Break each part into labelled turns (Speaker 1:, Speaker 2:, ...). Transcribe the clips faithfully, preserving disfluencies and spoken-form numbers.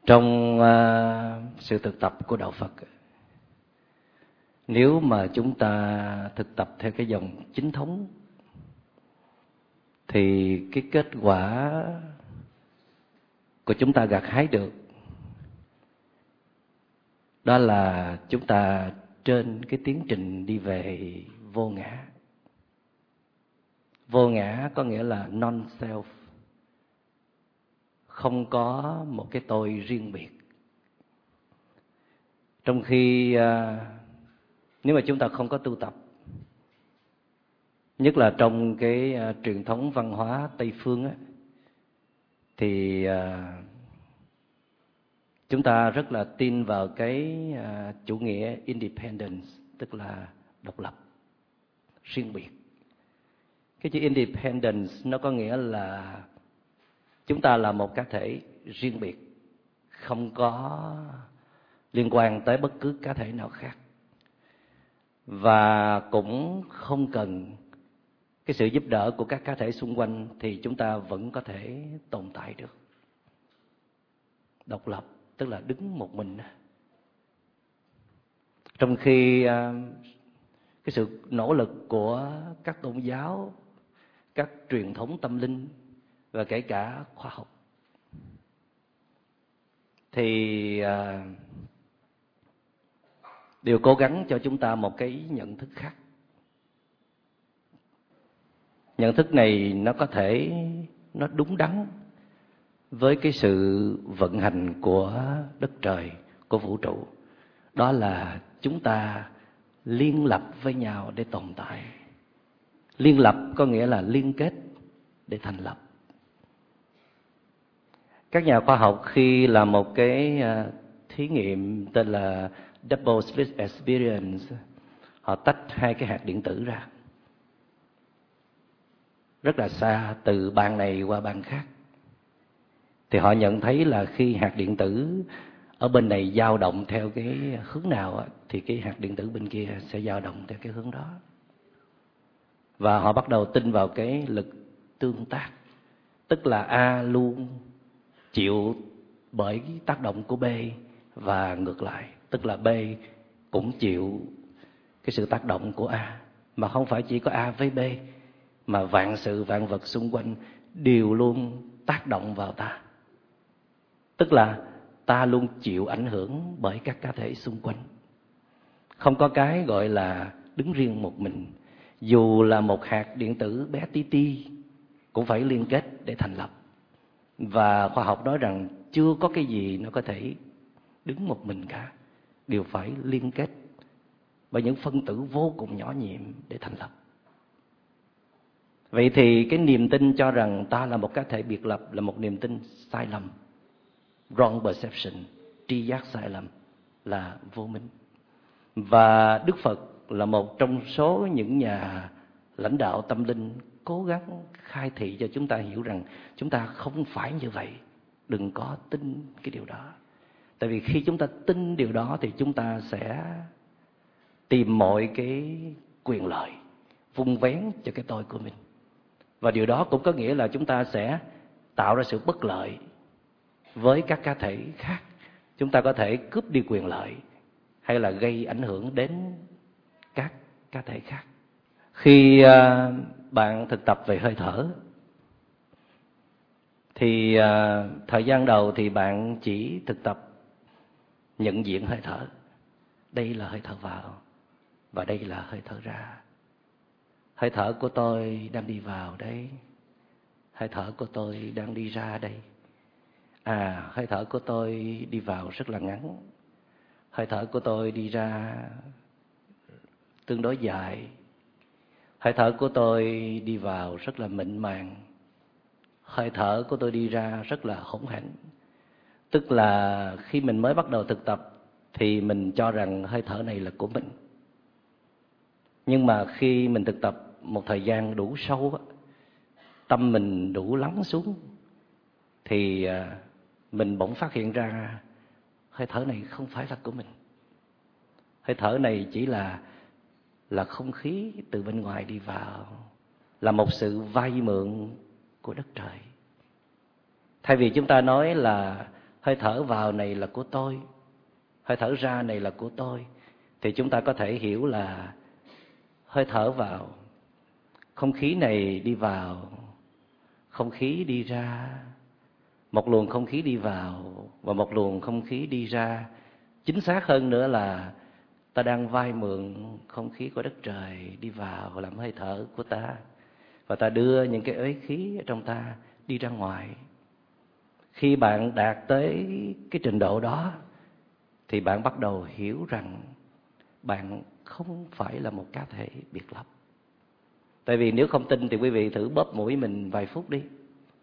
Speaker 1: Trong uh, sự thực tập của Đạo Phật, nếu mà chúng ta thực tập theo cái dòng chính thống thì cái kết quả của chúng ta gặt hái được đó là chúng ta trên cái tiến trình đi về vô ngã. Vô ngã có nghĩa là non-self, không có một cái tôi riêng biệt. Trong khi uh, nếu mà chúng ta không có tu tập, nhất là trong cái uh, truyền thống văn hóa Tây Phương á, thì uh, chúng ta rất là tin vào cái uh, chủ nghĩa independence, tức là độc lập, riêng biệt. Cái chữ independence nó có nghĩa là chúng ta là một cá thể riêng biệt, không có liên quan tới bất cứ cá thể nào khác, và cũng không cần cái sự giúp đỡ của các cá thể xung quanh thì chúng ta vẫn có thể tồn tại được. Độc lập tức là đứng một mình. Trong khi cái sự nỗ lực của các tôn giáo, các truyền thống tâm linh và kể cả khoa học thì đều cố gắng cho chúng ta một cái nhận thức khác. Nhận thức này nó có thể nó đúng đắn với cái sự vận hành của đất trời, của vũ trụ. Đó là chúng ta liên lập với nhau để tồn tại. Liên lập có nghĩa là liên kết để thành lập. Các nhà khoa học khi làm một cái thí nghiệm tên là Double Slit Experience, họ tách hai cái hạt điện tử ra rất là xa, từ bàn này qua bàn khác. Thì họ nhận thấy là khi hạt điện tử ở bên này dao động theo cái hướng nào thì cái hạt điện tử bên kia sẽ dao động theo cái hướng đó. Và họ bắt đầu tin vào cái lực tương tác, tức là A luôn chịu bởi tác động của B và ngược lại, tức là B cũng chịu cái sự tác động của A, mà không phải chỉ có A với B, mà vạn sự vạn vật xung quanh đều luôn tác động vào ta. Tức là ta luôn chịu ảnh hưởng bởi các cá thể xung quanh. Không có cái gọi là đứng riêng một mình. Dù là một hạt điện tử bé tí ti cũng phải liên kết để thành lập. Và khoa học nói rằng chưa có cái gì nó có thể đứng một mình cả, đều phải liên kết bởi những phân tử vô cùng nhỏ nhiệm để thành lập. Vậy thì cái niềm tin cho rằng ta là một cá thể biệt lập là một niềm tin sai lầm, wrong perception, tri giác sai lầm, là vô minh. Và Đức Phật là một trong số những nhà lãnh đạo tâm linh cố gắng khai thị cho chúng ta hiểu rằng chúng ta không phải như vậy. Đừng có tin cái điều đó. Tại vì khi chúng ta tin điều đó thì chúng ta sẽ tìm mọi cái quyền lợi, vun vén cho cái tôi của mình. Và điều đó cũng có nghĩa là chúng ta sẽ tạo ra sự bất lợi với các cá thể khác. Chúng ta có thể cướp đi quyền lợi hay là gây ảnh hưởng đến các cá thể khác. Khi uh, bạn thực tập về hơi thở thì uh, thời gian đầu thì bạn chỉ thực tập nhận diện hơi thở. Đây là hơi thở vào và đây là hơi thở ra. Hơi thở của tôi đang đi vào đây, hơi thở của tôi đang đi ra đây. À, hơi thở của tôi đi vào rất là ngắn, hơi thở của tôi đi ra tương đối dài, hơi thở của tôi đi vào rất là mịn màng, hơi thở của tôi đi ra rất là hỗn hển. Tức là khi mình mới bắt đầu thực tập thì mình cho rằng hơi thở này là của mình. Nhưng mà khi mình thực tập một thời gian đủ sâu, tâm mình đủ lắng xuống, thì mình bỗng phát hiện ra hơi thở này không phải là của mình. Hơi thở này chỉ là là không khí từ bên ngoài đi vào, là một sự vay mượn của đất trời. Thay vì chúng ta nói là hơi thở vào này là của tôi, hơi thở ra này là của tôi, thì chúng ta có thể hiểu là hơi thở vào, không khí này đi vào, không khí đi ra, một luồng không khí đi vào và một luồng không khí đi ra. Chính xác hơn nữa là ta đang vay mượn không khí của đất trời đi vào làm hơi thở của ta, và ta đưa những cái uế khí ở trong ta đi ra ngoài. Khi bạn đạt tới cái trình độ đó thì bạn bắt đầu hiểu rằng bạn không phải là một cá thể biệt lập. Tại vì nếu không tin thì quý vị thử bóp mũi mình vài phút đi.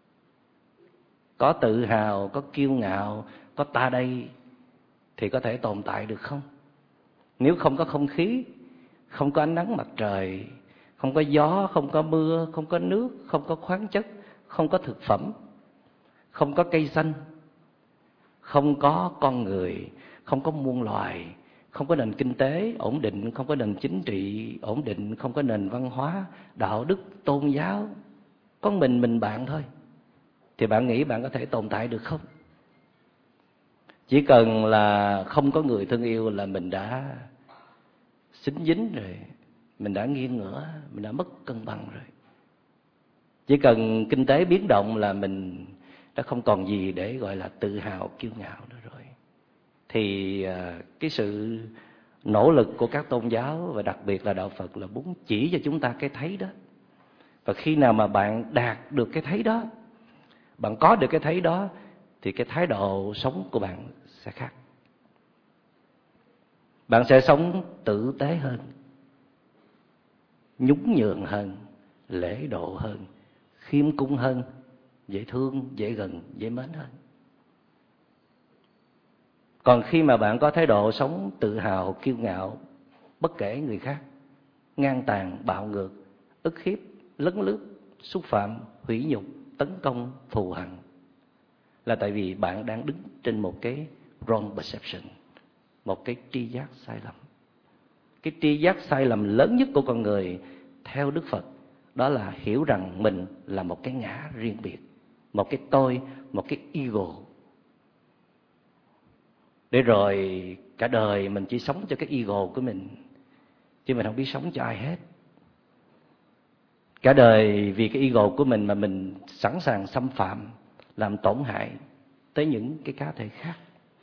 Speaker 1: Có tự hào, có kiêu ngạo, có ta đây thì có thể tồn tại được không? Nếu không có không khí, không có ánh nắng mặt trời, không có gió, không có mưa, không có nước, không có khoáng chất, không có thực phẩm, không có cây xanh, không có con người, không có muôn loài, không có nền kinh tế ổn định, không có nền chính trị ổn định, không có nền văn hóa, đạo đức, tôn giáo, có mình mình bạn thôi, thì bạn nghĩ bạn có thể tồn tại được không? Chỉ cần là không có người thương yêu là mình đã xính dính rồi, mình đã nghiêng ngửa, mình đã mất cân bằng rồi. Chỉ cần kinh tế biến động là mình đã không còn gì để gọi là tự hào, kiêu ngạo nữa rồi. Thì cái sự nỗ lực của các tôn giáo và đặc biệt là đạo Phật là muốn chỉ cho chúng ta cái thấy đó. Và khi nào mà bạn đạt được cái thấy đó, bạn có được cái thấy đó, thì cái thái độ sống của bạn sẽ khác. Bạn sẽ sống tử tế hơn, nhún nhường hơn, lễ độ hơn, khiêm cung hơn, dễ thương, dễ gần, dễ mến hơn. Còn khi mà bạn có thái độ sống tự hào, kiêu ngạo, bất kể người khác, ngang tàn, bạo ngược, ức hiếp, lấn lướt, xúc phạm, hủy nhục, tấn công, thù hằn, là tại vì bạn đang đứng trên một cái wrong perception, một cái tri giác sai lầm. Cái tri giác sai lầm lớn nhất của con người theo Đức Phật đó là hiểu rằng mình là một cái ngã riêng biệt, một cái tôi, một cái ego. Để rồi cả đời mình chỉ sống cho cái ego của mình, chứ mình không biết sống cho ai hết. Cả đời vì cái ego của mình mà mình sẵn sàng xâm phạm, làm tổn hại tới những cái cá thể khác.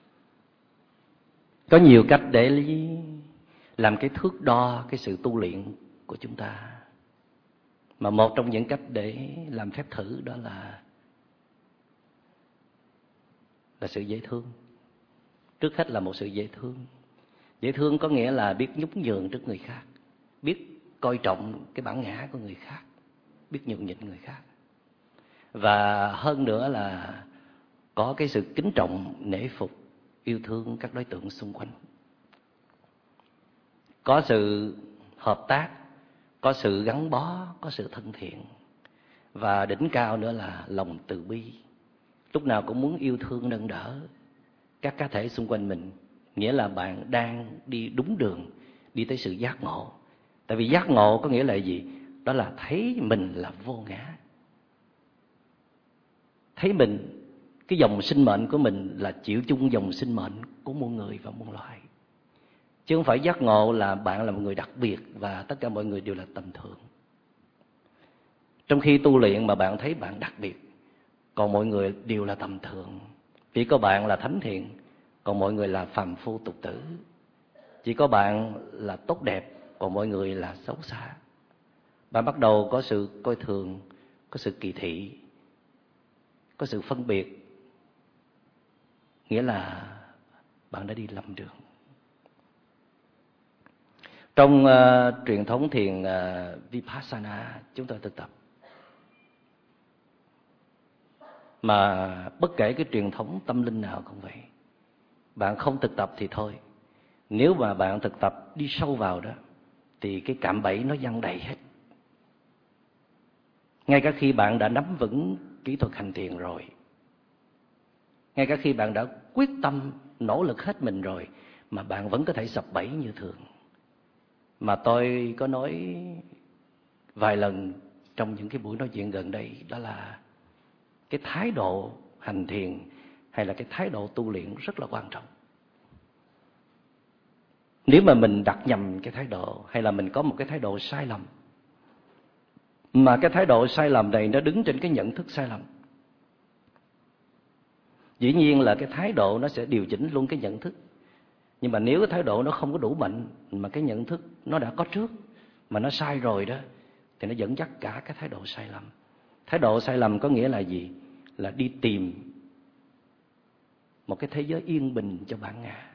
Speaker 1: Có nhiều cách để làm cái thước đo cái sự tu luyện của chúng ta. Mà một trong những cách để làm phép thử đó là là sự dễ thương. Trước hết là một sự dễ thương. Dễ thương có nghĩa là biết nhún nhường trước người khác, biết coi trọng cái bản ngã của người khác, biết nhường nhịn người khác. Và hơn nữa là có cái sự kính trọng, nể phục, yêu thương các đối tượng xung quanh. Có sự hợp tác, có sự gắn bó, có sự thân thiện. Và đỉnh cao nữa là lòng từ bi. Lúc nào cũng muốn yêu thương nâng đỡ các cá thể xung quanh mình. Nghĩa là bạn đang đi đúng đường, đi tới sự giác ngộ. Tại vì giác ngộ có nghĩa là gì? Đó là thấy mình là vô ngã. Thấy mình, cái dòng sinh mệnh của mình là chịu chung dòng sinh mệnh của muôn người và muôn loài. Chứ không phải giác ngộ là bạn là một người đặc biệt và tất cả mọi người đều là tầm thường. Trong khi tu luyện mà bạn thấy bạn đặc biệt, còn mọi người đều là tầm thường. Chỉ có bạn là thánh thiện, còn mọi người là phàm phu tục tử. Chỉ có bạn là tốt đẹp, còn mọi người là xấu xa. Bạn bắt đầu có sự coi thường, có sự kỳ thị, có sự phân biệt. Nghĩa là bạn đã đi lầm đường. Trong uh, truyền thống thiền uh, Vipassana chúng tôi thực tập, mà bất kể cái truyền thống tâm linh nào cũng vậy. Bạn không thực tập thì thôi. Nếu mà bạn thực tập đi sâu vào đó thì cái cạm bẫy nó giăng đầy hết. Ngay cả khi bạn đã nắm vững kỹ thuật hành thiền rồi, ngay cả khi bạn đã quyết tâm nỗ lực hết mình rồi, mà bạn vẫn có thể sập bẫy như thường. Mà tôi có nói vài lần trong những cái buổi nói chuyện gần đây, đó là cái thái độ hành thiền hay là cái thái độ tu luyện rất là quan trọng. Nếu mà mình đặt nhầm cái thái độ, hay là mình có một cái thái độ sai lầm, mà cái thái độ sai lầm này nó đứng trên cái nhận thức sai lầm, dĩ nhiên là cái thái độ nó sẽ điều chỉnh luôn cái nhận thức. Nhưng mà nếu cái thái độ nó không có đủ mạnh, mà cái nhận thức nó đã có trước mà nó sai rồi đó, thì nó dẫn dắt cả cái thái độ sai lầm. Thái độ sai lầm có nghĩa là gì? Là đi tìm một cái thế giới yên bình cho bản ngã.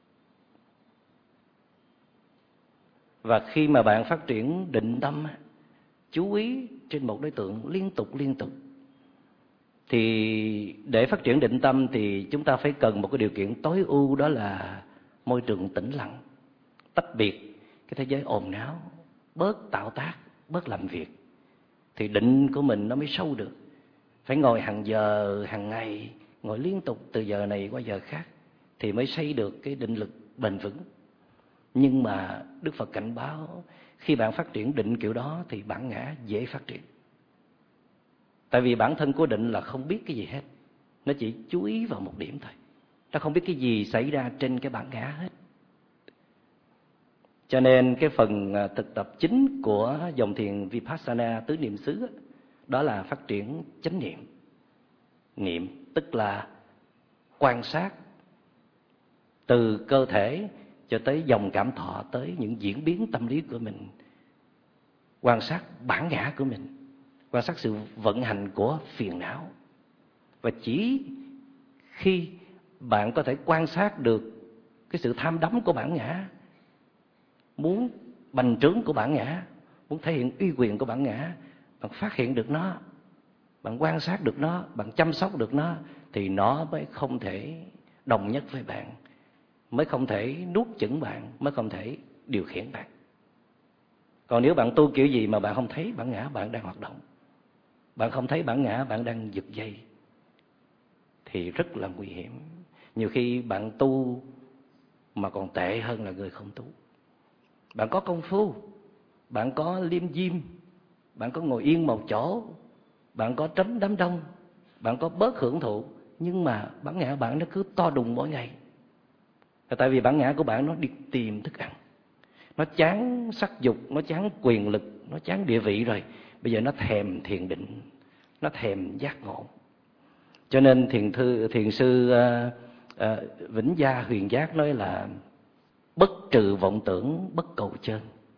Speaker 1: Và khi mà bạn phát triển định tâm, chú ý trên một đối tượng liên tục liên tục, thì để phát triển định tâm thì chúng ta phải cần một cái điều kiện tối ưu, đó là môi trường tĩnh lặng, tách biệt cái thế giới ồn náo, bớt tạo tác, bớt làm việc, thì định của mình nó mới sâu được. Phải ngồi hàng giờ, hàng ngày, ngồi liên tục từ giờ này qua giờ khác thì mới xây được cái định lực bền vững. Nhưng mà Đức Phật cảnh báo, khi bạn phát triển định kiểu đó thì bản ngã dễ phát triển. Tại vì bản thân của định là không biết cái gì hết, nó chỉ chú ý vào một điểm thôi, nó không biết cái gì xảy ra trên cái bản ngã hết. Cho nên cái phần thực tập chính của dòng thiền Vipassana tứ niệm xứ đó là phát triển chánh niệm. Niệm tức là quan sát từ cơ thể cho tới dòng cảm thọ, tới những diễn biến tâm lý của mình. Quan sát bản ngã của mình, quan sát sự vận hành của phiền não. Và chỉ khi bạn có thể quan sát được cái sự tham đắm của bản ngã, muốn bành trướng của bản ngã, muốn thể hiện uy quyền của bản ngã, bạn phát hiện được nó, bạn quan sát được nó, bạn chăm sóc được nó, thì nó mới không thể đồng nhất với bạn, mới không thể nuốt chửng bạn, mới không thể điều khiển bạn. Còn nếu bạn tu kiểu gì mà bạn không thấy bản ngã bạn đang hoạt động, bạn không thấy bản ngã bạn đang giật dây, thì rất là nguy hiểm. Nhiều khi bạn tu mà còn tệ hơn là người không tu. Bạn có công phu, bạn có liêm diêm, bạn có ngồi yên một chỗ, bạn có tránh đám đông, bạn có bớt hưởng thụ, nhưng mà bản ngã bạn nó cứ to đùng mỗi ngày. Tại vì bản ngã của bạn nó đi tìm thức ăn, nó chán sắc dục, nó chán quyền lực, nó chán địa vị rồi, bây giờ nó thèm thiền định, nó thèm giác ngộ. Cho nên thiền thư thiền sư uh, uh, Vĩnh Gia Huyền Giác nói là bất trừ vọng tưởng, bất cầu chân.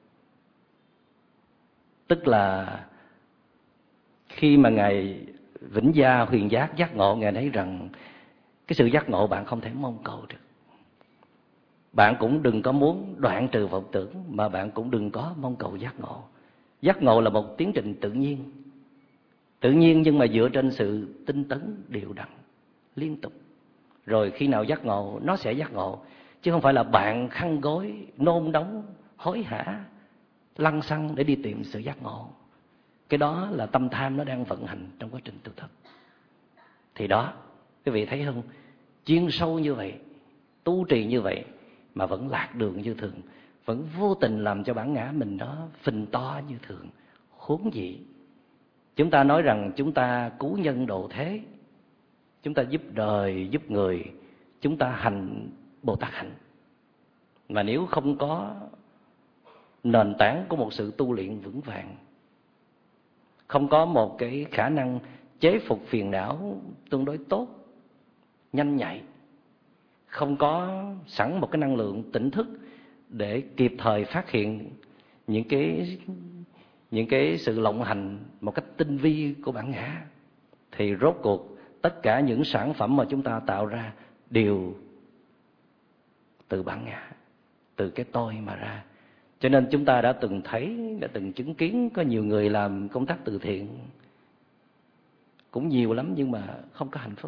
Speaker 1: Tức là khi mà ngài Vĩnh Gia Huyền Giác giác ngộ, ngài thấy rằng cái sự giác ngộ bạn không thể mong cầu được. Bạn cũng đừng có muốn đoạn trừ vọng tưởng, mà bạn cũng đừng có mong cầu giác ngộ. Giác ngộ là một tiến trình tự nhiên, tự nhiên nhưng mà dựa trên sự tinh tấn, đều đặn, liên tục. Rồi khi nào giác ngộ, nó sẽ giác ngộ. Chứ không phải là bạn khăn gối, nôn nóng, hối hả, lăng xăng để đi tìm sự giác ngộ. Cái đó là tâm tham nó đang vận hành trong quá trình tu tập. Thì đó, quý vị thấy không? Chuyên sâu như vậy, tu trì như vậy mà vẫn lạc đường như thường, vẫn vô tình làm cho bản ngã mình nó phình to như thường. Khốn dị. Chúng ta nói rằng chúng ta cứu nhân độ thế, chúng ta giúp đời, giúp người, chúng ta hành Bồ Tát hạnh. Mà nếu không có nền tảng của một sự tu luyện vững vàng, không có một cái khả năng chế phục phiền não tương đối tốt, nhanh nhạy, không có sẵn một cái năng lượng tỉnh thức để kịp thời phát hiện những cái những cái sự lộng hành một cách tinh vi của bản ngã, thì rốt cuộc tất cả những sản phẩm mà chúng ta tạo ra đều từ bản ngã, từ cái tôi mà ra. Cho nên chúng ta đã từng thấy, đã từng chứng kiến có nhiều người làm công tác từ thiện cũng nhiều lắm, nhưng mà không có hạnh phúc.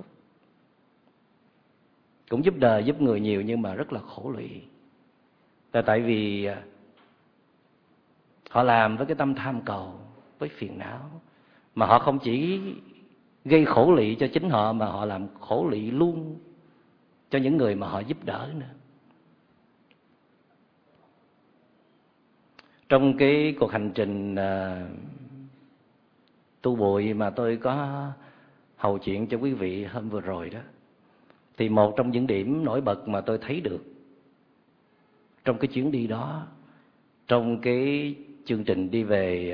Speaker 1: Cũng giúp đời, giúp người nhiều, nhưng mà rất là khổ lụy. Là tại vì họ làm với cái tâm tham cầu, với phiền não, mà họ không chỉ gây khổ lụy cho chính họ, mà họ làm khổ lụy luôn cho những người mà họ giúp đỡ nữa. Trong cái cuộc hành trình uh, tu bụi mà tôi có hầu chuyện cho quý vị hôm vừa rồi đó, Thì một trong những điểm nổi bật mà tôi thấy được trong cái chuyến đi đó, trong cái chương trình đi về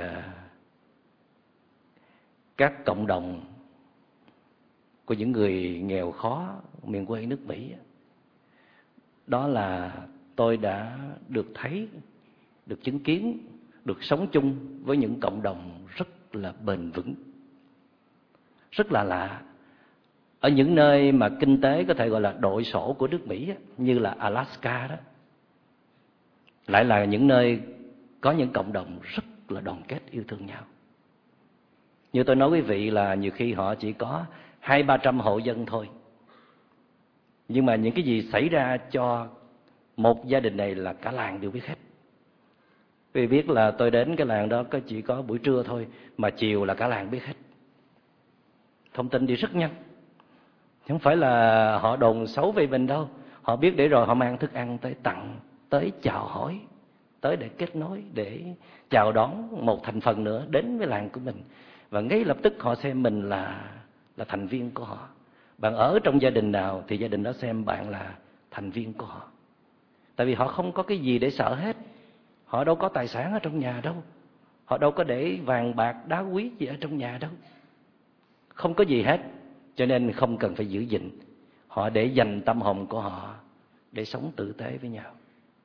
Speaker 1: các cộng đồng của những người nghèo khó miền quê nước Mỹ, đó là tôi đã được thấy, được chứng kiến, được sống chung với những cộng đồng rất là bền vững, rất là lạ. Ở những nơi mà kinh tế có thể gọi là đội sổ của nước Mỹ, như là Alaska đó, lại là những nơi có những cộng đồng rất là đoàn kết yêu thương nhau. Như tôi nói quý vị là nhiều khi họ chỉ có hai ba trăm hộ dân thôi, nhưng mà những cái gì xảy ra cho một gia đình này là cả làng đều biết hết. Vì biết là tôi đến cái làng đó có chỉ có buổi trưa thôi, mà chiều là cả làng biết hết. Thông tin đi rất nhanh. Không phải là họ đồn xấu về mình đâu. Họ biết để rồi họ mang thức ăn tới tặng, tới chào hỏi, tới để kết nối, để chào đón một thành phần nữa đến với làng của mình. Và ngay lập tức họ xem mình là là thành viên của họ. Bạn ở trong gia đình nào thì gia đình đó xem bạn là thành viên của họ. Tại vì họ không có cái gì để sợ hết. Họ đâu có tài sản ở trong nhà đâu. Họ đâu có để vàng bạc đá quý gì ở trong nhà đâu. Không có gì hết. Cho nên không cần phải giữ gìn. Họ để dành tâm hồn của họ để sống tử tế với nhau.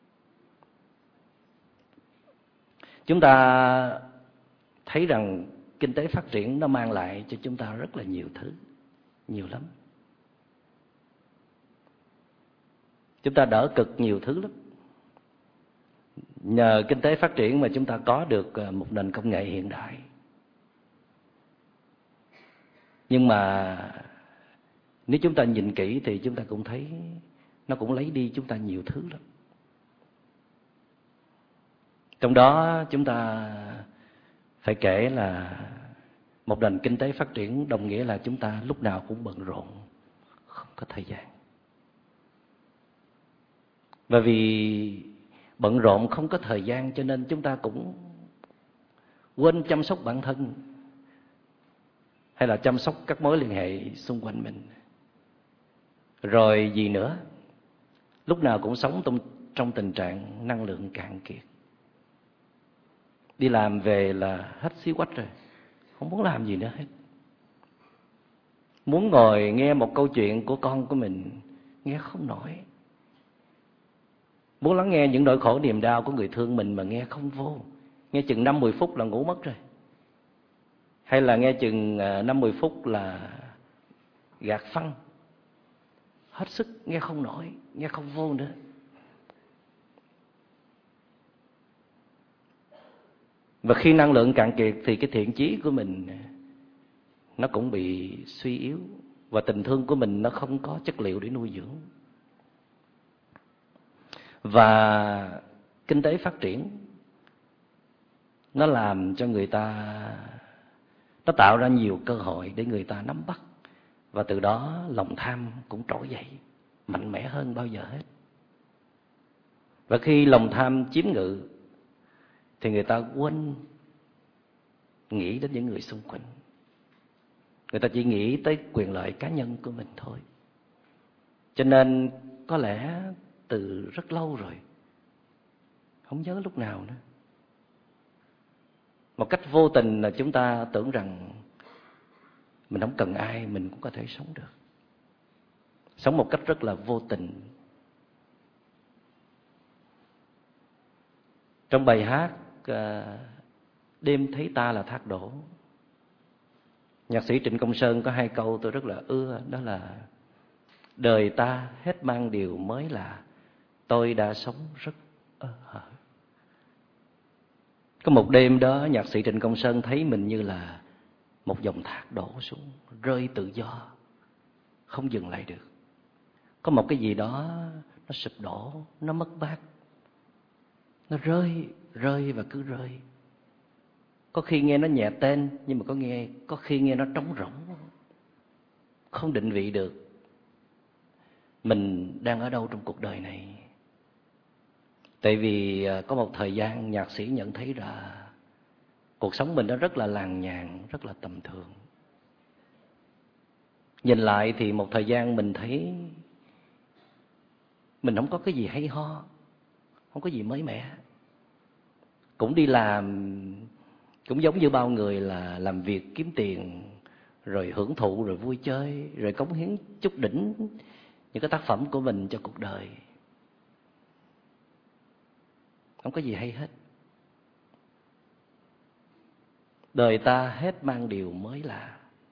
Speaker 1: Chúng ta thấy rằng kinh tế phát triển nó mang lại cho chúng ta rất là nhiều thứ, nhiều lắm. Chúng ta đỡ cực nhiều thứ lắm. Nhờ kinh tế phát triển mà chúng ta có được một nền công nghệ hiện đại. Nhưng mà nếu chúng ta nhìn kỹ thì chúng ta cũng thấy nó cũng lấy đi chúng ta nhiều thứ lắm. Trong đó chúng ta phải kể là một nền kinh tế phát triển đồng nghĩa là chúng ta lúc nào cũng bận rộn, không có thời gian. Bởi vì bận rộn không có thời gian cho nên chúng ta cũng quên chăm sóc bản thân hay là chăm sóc các mối liên hệ xung quanh mình. Rồi gì nữa? Lúc nào cũng sống trong, trong tình trạng năng lượng cạn kiệt. Đi làm về là hết xí quách rồi, không muốn làm gì nữa hết. Muốn ngồi nghe một câu chuyện của con của mình, nghe không nổi. Muốn lắng nghe những nỗi khổ niềm đau của người thương mình mà nghe không vô. Nghe chừng năm mười phút là ngủ mất rồi. Hay là nghe chừng năm mười phút là gạt phăng. Hết sức, nghe không nổi, nghe không vô nữa. Và khi năng lượng cạn kiệt thì cái thiện chí của mình nó cũng bị suy yếu. Và tình thương của mình nó không có chất liệu để nuôi dưỡng. Và kinh tế phát triển nó làm cho người ta, nó tạo ra nhiều cơ hội để người ta nắm bắt. Và từ đó lòng tham cũng trỗi dậy mạnh mẽ hơn bao giờ hết. Và khi lòng tham chiếm ngự thì người ta quên nghĩ đến những người xung quanh. Người ta chỉ nghĩ tới quyền lợi cá nhân của mình thôi. Cho nên có lẽ từ rất lâu rồi, không nhớ lúc nào nữa, một cách vô tình là chúng ta tưởng rằng mình không cần ai, mình cũng có thể sống được. Sống một cách rất là vô tình. Trong bài hát Đêm thấy ta là thác đổ, nhạc sĩ Trịnh Công Sơn có hai câu tôi rất là ưa. Đó là: đời ta hết mang điều mới lạ, tôi đã sống rất ơ hở. Có một đêm đó nhạc sĩ Trịnh Công Sơn thấy mình như là một dòng thác đổ xuống, rơi tự do, không dừng lại được. Có một cái gì đó nó sụp đổ, nó mất mát, nó rơi, rơi và cứ rơi. Có khi nghe nó nhẹ tên, nhưng mà có nghe, có khi nghe nó trống rỗng, không định vị được mình đang ở đâu trong cuộc đời này. Tại vì có một thời gian nhạc sĩ nhận thấy là cuộc sống mình nó rất là làng nhàng, rất là tầm thường. Nhìn lại thì một thời gian mình thấy mình không có cái gì hay ho, không có gì mới mẻ. Cũng đi làm, cũng giống như bao người là làm việc kiếm tiền, rồi hưởng thụ, rồi vui chơi, rồi cống hiến chút đỉnh những cái tác phẩm của mình cho cuộc đời. Không có gì hay hết. Đời ta hết mang điều mới lạ,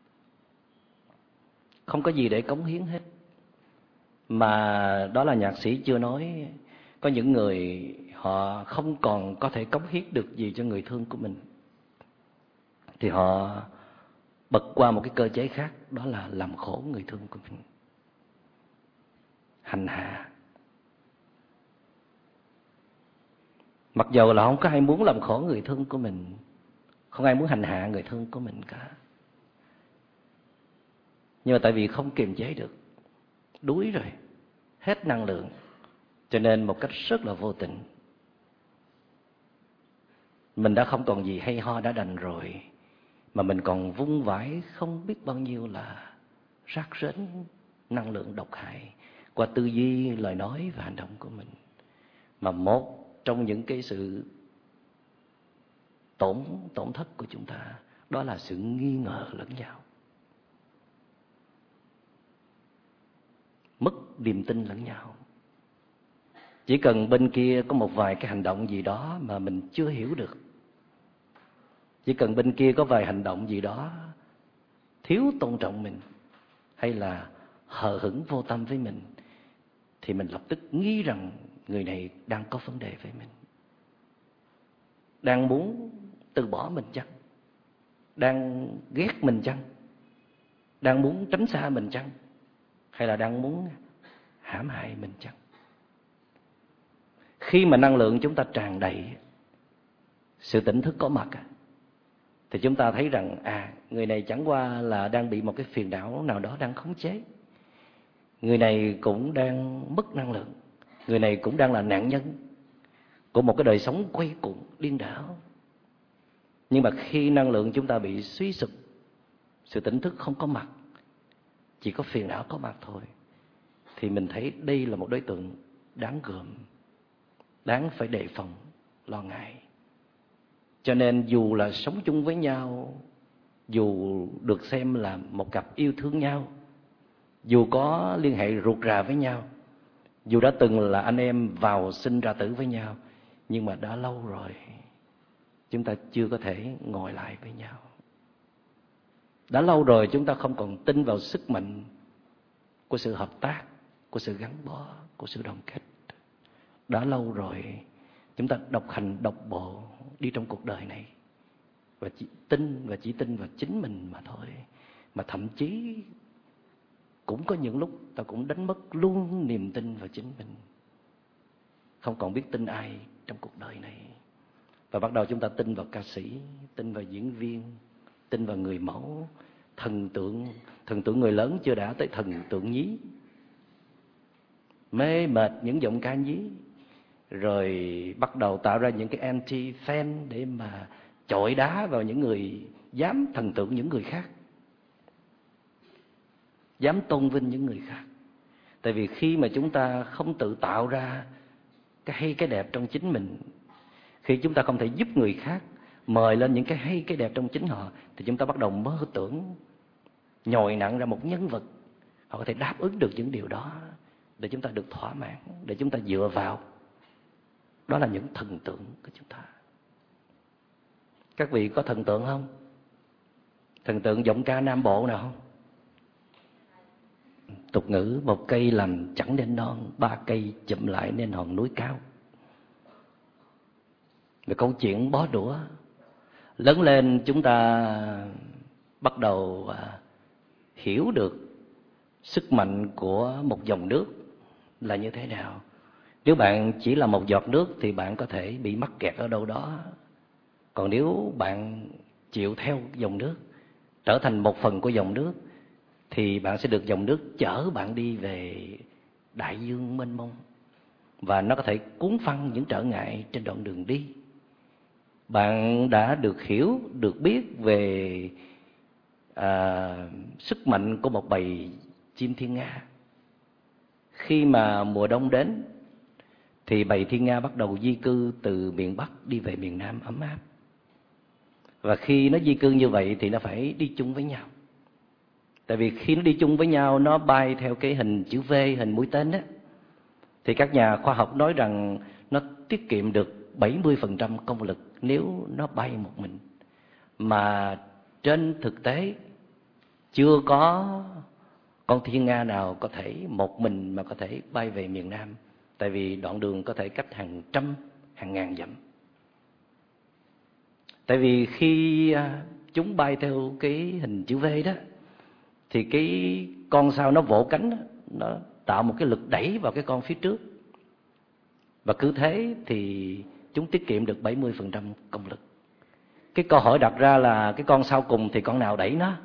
Speaker 1: không có gì để cống hiến hết. Mà đó là nhạc sĩ chưa nói, có những người họ không còn có thể cống hiến được gì cho người thương của mình, thì họ bật qua một cái cơ chế khác, đó là làm khổ người thương của mình, hành hạ. Mặc dầu là không có ai muốn làm khổ người thương của mình, không ai muốn hành hạ người thương của mình cả, nhưng mà tại vì không kiềm chế được, đuối rồi, hết năng lượng, cho nên một cách rất là vô tình, mình đã không còn gì hay ho đã đành rồi, mà mình còn vung vãi không biết bao nhiêu là rác rến năng lượng độc hại qua tư duy, lời nói và hành động của mình. Mà một trong những cái sự tổn tổn thất của chúng ta, đó là sự nghi ngờ lẫn nhau, mất niềm tin lẫn nhau. Chỉ cần bên kia có một vài cái hành động gì đó mà mình chưa hiểu được, chỉ cần bên kia có vài hành động gì đó thiếu tôn trọng mình, hay là hờ hững vô tâm với mình, thì mình lập tức nghĩ rằng người này đang có vấn đề với mình, đang muốn từ bỏ mình chăng, đang ghét mình chăng, đang muốn tránh xa mình chăng, hay là đang muốn hãm hại mình chăng. Khi mà năng lượng chúng ta tràn đầy, sự tỉnh thức có mặt, thì chúng ta thấy rằng à, người này chẳng qua là đang bị một cái phiền não nào đó đang khống chế, người này cũng đang mất năng lượng, người này cũng đang là nạn nhân của một cái đời sống quay cuồng điên đảo. Nhưng mà khi năng lượng chúng ta bị suy sụp, sự tỉnh thức không có mặt, chỉ có phiền não có mặt thôi, thì mình thấy đây là một đối tượng đáng gờm, đáng phải đề phòng, lo ngại. Cho nên dù là sống chung với nhau, dù được xem là một cặp yêu thương nhau, dù có liên hệ ruột rà với nhau, dù đã từng là anh em vào sinh ra tử với nhau, nhưng mà đã lâu rồi chúng ta chưa có thể ngồi lại với nhau. Đã lâu rồi chúng ta không còn tin vào sức mạnh của sự hợp tác, của sự gắn bó, của sự đoàn kết. Đã lâu rồi chúng ta độc hành độc bộ đi trong cuộc đời này, và chỉ tin và chỉ tin vào chính mình mà thôi. Mà thậm chí cũng có những lúc ta cũng đánh mất luôn niềm tin vào chính mình, không còn biết tin ai trong cuộc đời này. Và bắt đầu chúng ta tin vào ca sĩ, tin vào diễn viên, tin vào người mẫu, thần tượng, thần tượng người lớn chưa đã tới thần tượng nhí, mê mệt những giọng ca nhí, rồi bắt đầu tạo ra những cái anti-fan để mà chọi đá vào những người dám thần tượng những người khác, dám tôn vinh những người khác. Tại vì khi mà chúng ta không tự tạo ra cái hay cái đẹp trong chính mình, khi chúng ta không thể giúp người khác mời lên những cái hay cái đẹp trong chính họ, thì chúng ta bắt đầu mơ tưởng nhồi nặng ra một nhân vật họ có thể đáp ứng được những điều đó để chúng ta được thỏa mãn, để chúng ta dựa vào. Đó là những thần tượng của chúng ta. Các vị có thần tượng không? Thần tượng giọng ca Nam Bộ nào không? Tục ngữ một cây làm chẳng nên non, ba cây chụm lại nên hòn núi cao. Về câu chuyện bó đũa, lớn lên chúng ta bắt đầu à, hiểu được sức mạnh của một dòng nước là như thế nào. Nếu bạn chỉ là một giọt nước thì bạn có thể bị mắc kẹt ở đâu đó. Còn nếu bạn chịu theo dòng nước, trở thành một phần của dòng nước, thì bạn sẽ được dòng nước chở bạn đi về đại dương mênh mông. Và nó có thể cuốn phăng những trở ngại trên đoạn đường đi. Bạn đã được hiểu, được biết về à, sức mạnh của một bầy chim thiên nga. khi mà mùa đông đến thì bầy thiên nga bắt đầu di cư từ miền Bắc đi về miền Nam ấm áp. Và khi nó di cư như vậy thì nó phải đi chung với nhau. Tại vì khi nó đi chung với nhau, nó bay theo cái hình chữ V, hình mũi tên đó, thì các nhà khoa học nói rằng nó tiết kiệm được bảy mươi phần trăm công lực nếu nó bay một mình. Mà trên thực tế chưa có con thiên nga nào có thể một mình mà có thể bay về miền Nam. Tại vì đoạn đường có thể cách hàng trăm, hàng ngàn dặm. Tại vì khi chúng bay theo cái hình chữ V đó, thì cái con sao nó vỗ cánh đó, nó tạo một cái lực đẩy vào cái con phía trước. Và cứ thế thì chúng tiết kiệm được bảy mươi phần trăm công lực. Cái câu hỏi đặt ra là cái con sau cùng thì con nào đẩy nó?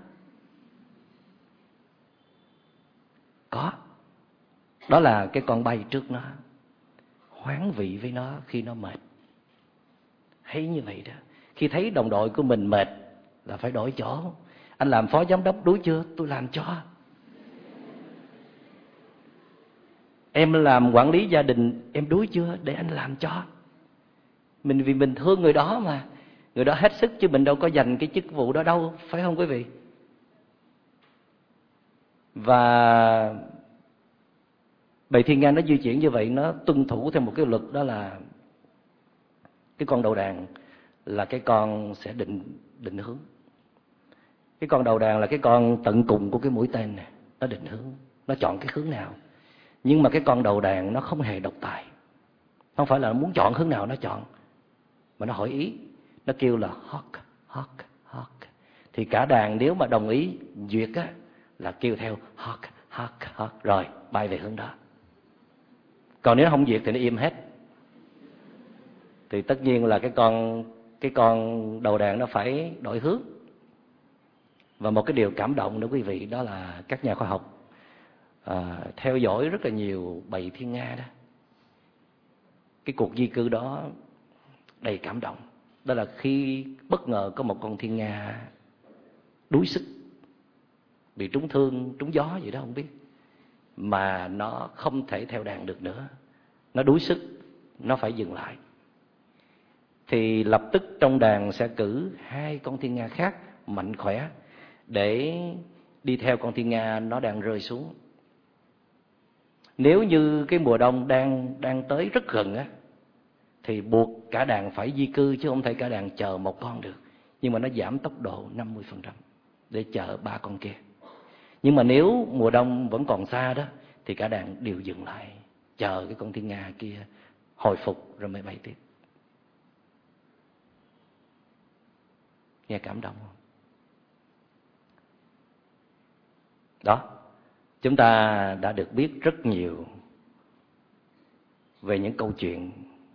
Speaker 1: Có. Đó là cái con bay trước nó, hoán vị với nó khi nó mệt. Hay như vậy đó. Khi thấy đồng đội của mình mệt là phải đổi chỗ. Anh làm phó giám đốc đuối chưa? Tôi làm cho. Em làm quản lý gia đình, em đuối chưa? Để anh làm cho. Mình vì mình thương người đó mà. Người đó hết sức chứ mình đâu có dành cái chức vụ đó đâu. Phải không quý vị? Và bầy thiên nga nó di chuyển như vậy, nó tuân thủ theo một cái luật, đó là cái con đầu đàn là cái con sẽ định định hướng. Cái con đầu đàn là cái con tận cùng của cái mũi tên này, nó định hướng, nó chọn cái hướng nào. Nhưng mà cái con đầu đàn nó không hề độc tài. Không phải là nó muốn chọn hướng nào nó chọn, mà nó hỏi ý. Nó kêu là hawk, hawk, hawk. Thì cả đàn nếu mà đồng ý duyệt á, là kêu theo hawk, hawk, hawk, rồi bay về hướng đó. Còn nếu không duyệt thì nó im hết. Thì tất nhiên là cái con cái con đầu đàn nó phải đổi hướng. Và một cái điều cảm động nữa quý vị, đó là các nhà khoa học à, theo dõi rất là nhiều bầy thiên nga đó. Cái cuộc di cư đó đầy cảm động. Đó là khi bất ngờ có một con thiên nga đuối sức, bị trúng thương, trúng gió gì đó không biết, mà nó không thể theo đàn được nữa. Nó đuối sức, nó phải dừng lại. Thì lập tức trong đàn sẽ cử hai con thiên nga khác mạnh khỏe để đi theo con thiên nga nó đang rơi xuống. Nếu như cái mùa đông đang đang tới rất gần á, thì buộc cả đàn phải di cư, chứ không thể cả đàn chờ một con được. Nhưng mà nó giảm tốc độ năm mươi phần trăm để chờ ba con kia. Nhưng mà nếu mùa đông vẫn còn xa đó, thì cả đàn đều dừng lại, chờ cái con thiên nga kia hồi phục rồi mới bay tiếp. Nghe cảm động không? Đó, chúng ta đã được biết rất nhiều về những câu chuyện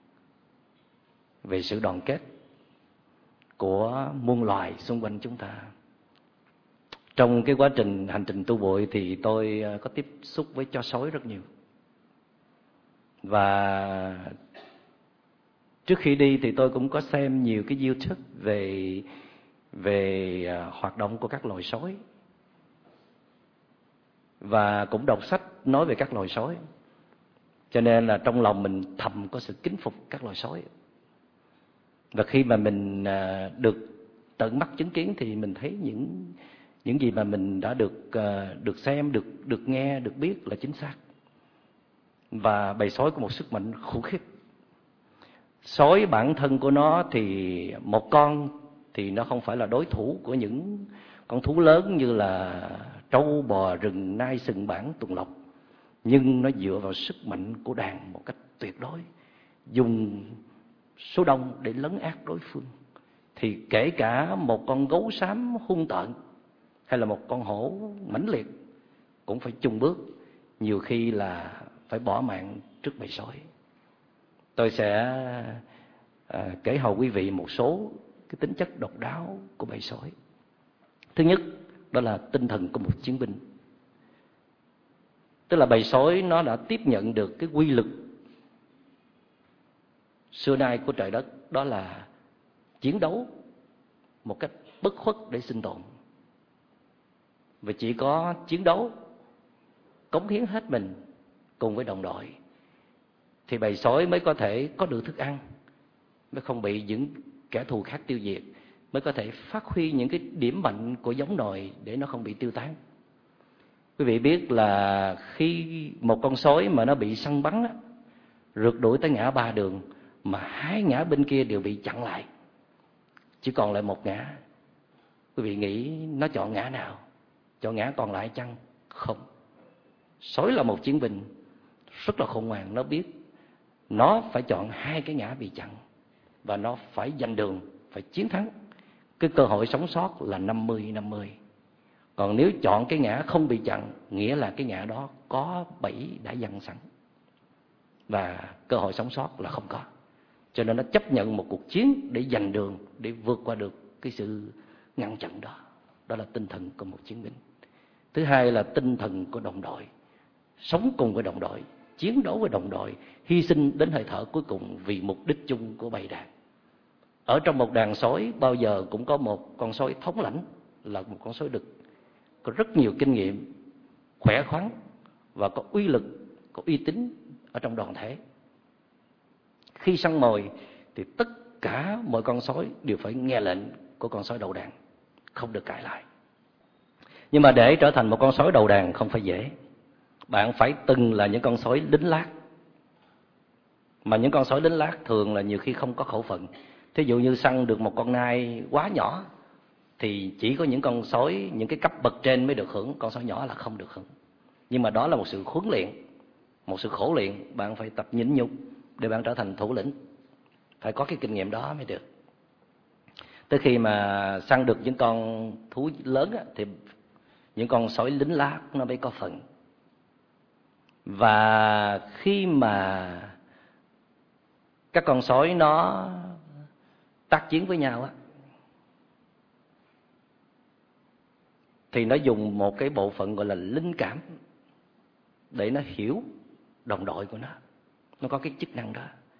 Speaker 1: về sự đoàn kết của muôn loài xung quanh chúng ta. Trong cái quá trình hành trình tu bụi thì tôi có tiếp xúc với chó sói rất nhiều. Và trước khi đi thì tôi cũng có xem nhiều cái YouTube về về hoạt động của các loài sói. Và cũng đọc sách nói về các loài sói. Cho nên là trong lòng mình thầm có sự kính phục các loài sói. Và khi mà mình được tận mắt chứng kiến thì mình thấy những những gì mà mình đã được được xem, được được nghe, được biết là chính xác. Và bầy sói có một sức mạnh khủng khiếp. Sói bản thân của nó thì một con thì nó không phải là đối thủ của những con thú lớn như là trâu, bò, rừng, nai, sừng, bản, tuần lộc. Nhưng nó dựa vào sức mạnh của đàn một cách tuyệt đối, dùng số đông để lấn át đối phương. Thì kể cả một con gấu xám hung tợn hay là một con hổ mãnh liệt cũng phải chùng bước, nhiều khi là phải bỏ mạng trước bầy sói. Tôi sẽ à, kể hầu quý vị một số cái tính chất độc đáo của bầy sói. Thứ nhất, đó là tinh thần của một chiến binh. Tức là bầy sói nó đã tiếp nhận được cái quy lực xưa nay của trời đất, đó là chiến đấu một cách bất khuất để sinh tồn. Và chỉ có chiến đấu, cống hiến hết mình cùng với đồng đội, thì bầy sói mới có thể có được thức ăn, mới không bị những kẻ thù khác tiêu diệt, mới có thể phát huy những cái điểm mạnh của giống nòi để nó không bị tiêu tán. Quý vị biết là khi một con sói mà nó bị săn bắn á, rượt đuổi tới ngã ba đường mà hai ngã bên kia đều bị chặn lại, chỉ còn lại một ngã, quý vị nghĩ nó chọn ngã nào? Chọn ngã còn lại chăng? Không. Sói là một chiến binh rất là khôn ngoan, nó biết nó phải chọn hai cái ngã bị chặn và nó phải giành đường, phải chiến thắng. Cái cơ hội sống sót là năm mươi năm mươi. Còn nếu chọn cái ngã không bị chặn, nghĩa là cái ngã đó có bẫy đã dằn sẵn và cơ hội sống sót là không có. Cho nên nó chấp nhận một cuộc chiến để giành đường, để vượt qua được cái sự ngăn chặn đó. Đó là tinh thần của một chiến binh. Thứ hai là tinh thần của đồng đội, sống cùng với đồng đội, chiến đấu với đồng đội, hy sinh đến hơi thở cuối cùng vì mục đích chung của bầy đàn. Ở trong một đàn sói bao giờ cũng có một con sói thống lãnh, là một con sói đực có rất nhiều kinh nghiệm, khỏe khoắn và có uy lực, có uy tín ở trong đoàn thể. Khi săn mồi thì tất cả mọi con sói đều phải nghe lệnh của con sói đầu đàn, không được cãi lại. Nhưng mà để trở thành một con sói đầu đàn không phải dễ. Bạn phải từng là những con sói lính lát. Mà những con sói lính lát thường là nhiều khi không có khẩu phận. Thí dụ như săn được một con nai quá nhỏ thì chỉ có những con sói, những cái cấp bậc trên mới được hưởng, con sói nhỏ là không được hưởng. Nhưng mà đó là một sự huấn luyện, một sự khổ luyện. Bạn phải tập nhịn nhục để bạn trở thành thủ lĩnh. Phải có cái kinh nghiệm đó mới được. Tới khi mà săn được những con thú lớn á, thì những con sói lính lát nó mới có phần. Và khi mà các con sói nó tác chiến với nhau á, thì nó dùng một cái bộ phận gọi là linh cảm để nó hiểu đồng đội của nó. Nó có cái chức năng đó.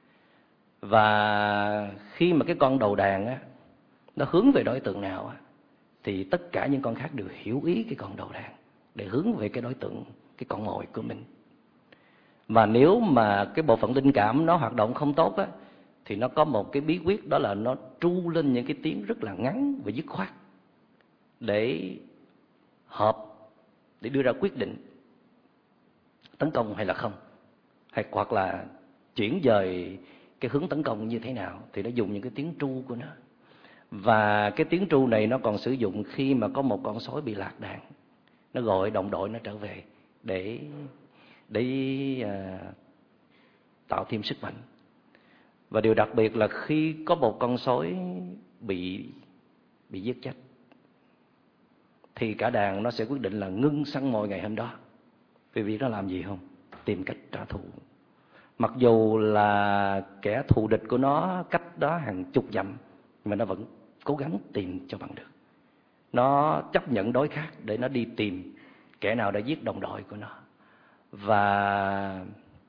Speaker 1: Và khi mà cái con đầu đàn á, nó hướng về đối tượng nào á, thì tất cả những con khác đều hiểu ý cái con đầu đàn để hướng về cái đối tượng, cái con mồi của mình. Mà nếu mà cái bộ phận linh cảm nó hoạt động không tốt á, thì nó có một cái bí quyết, đó là nó tru lên những cái tiếng rất là ngắn và dứt khoát để hợp, để đưa ra quyết định tấn công hay là không, hay hoặc là chuyển dời cái hướng tấn công như thế nào, thì nó dùng những cái tiếng tru của nó. Và cái tiếng tru này nó còn sử dụng khi mà có một con sói bị lạc đàn, nó gọi đồng đội nó trở về để để à, tạo thêm sức mạnh. Và điều đặc biệt là khi có một con sói bị bị giết chết thì cả đàn nó sẽ quyết định là ngưng săn mồi ngày hôm đó. Vì việc nó làm gì không? Tìm cách trả thù. Mặc dù là kẻ thù địch của nó cách đó hàng chục dặm, nhưng mà nó vẫn cố gắng tìm cho bằng được. Nó chấp nhận đối khác để nó đi tìm kẻ nào đã giết đồng đội của nó. Và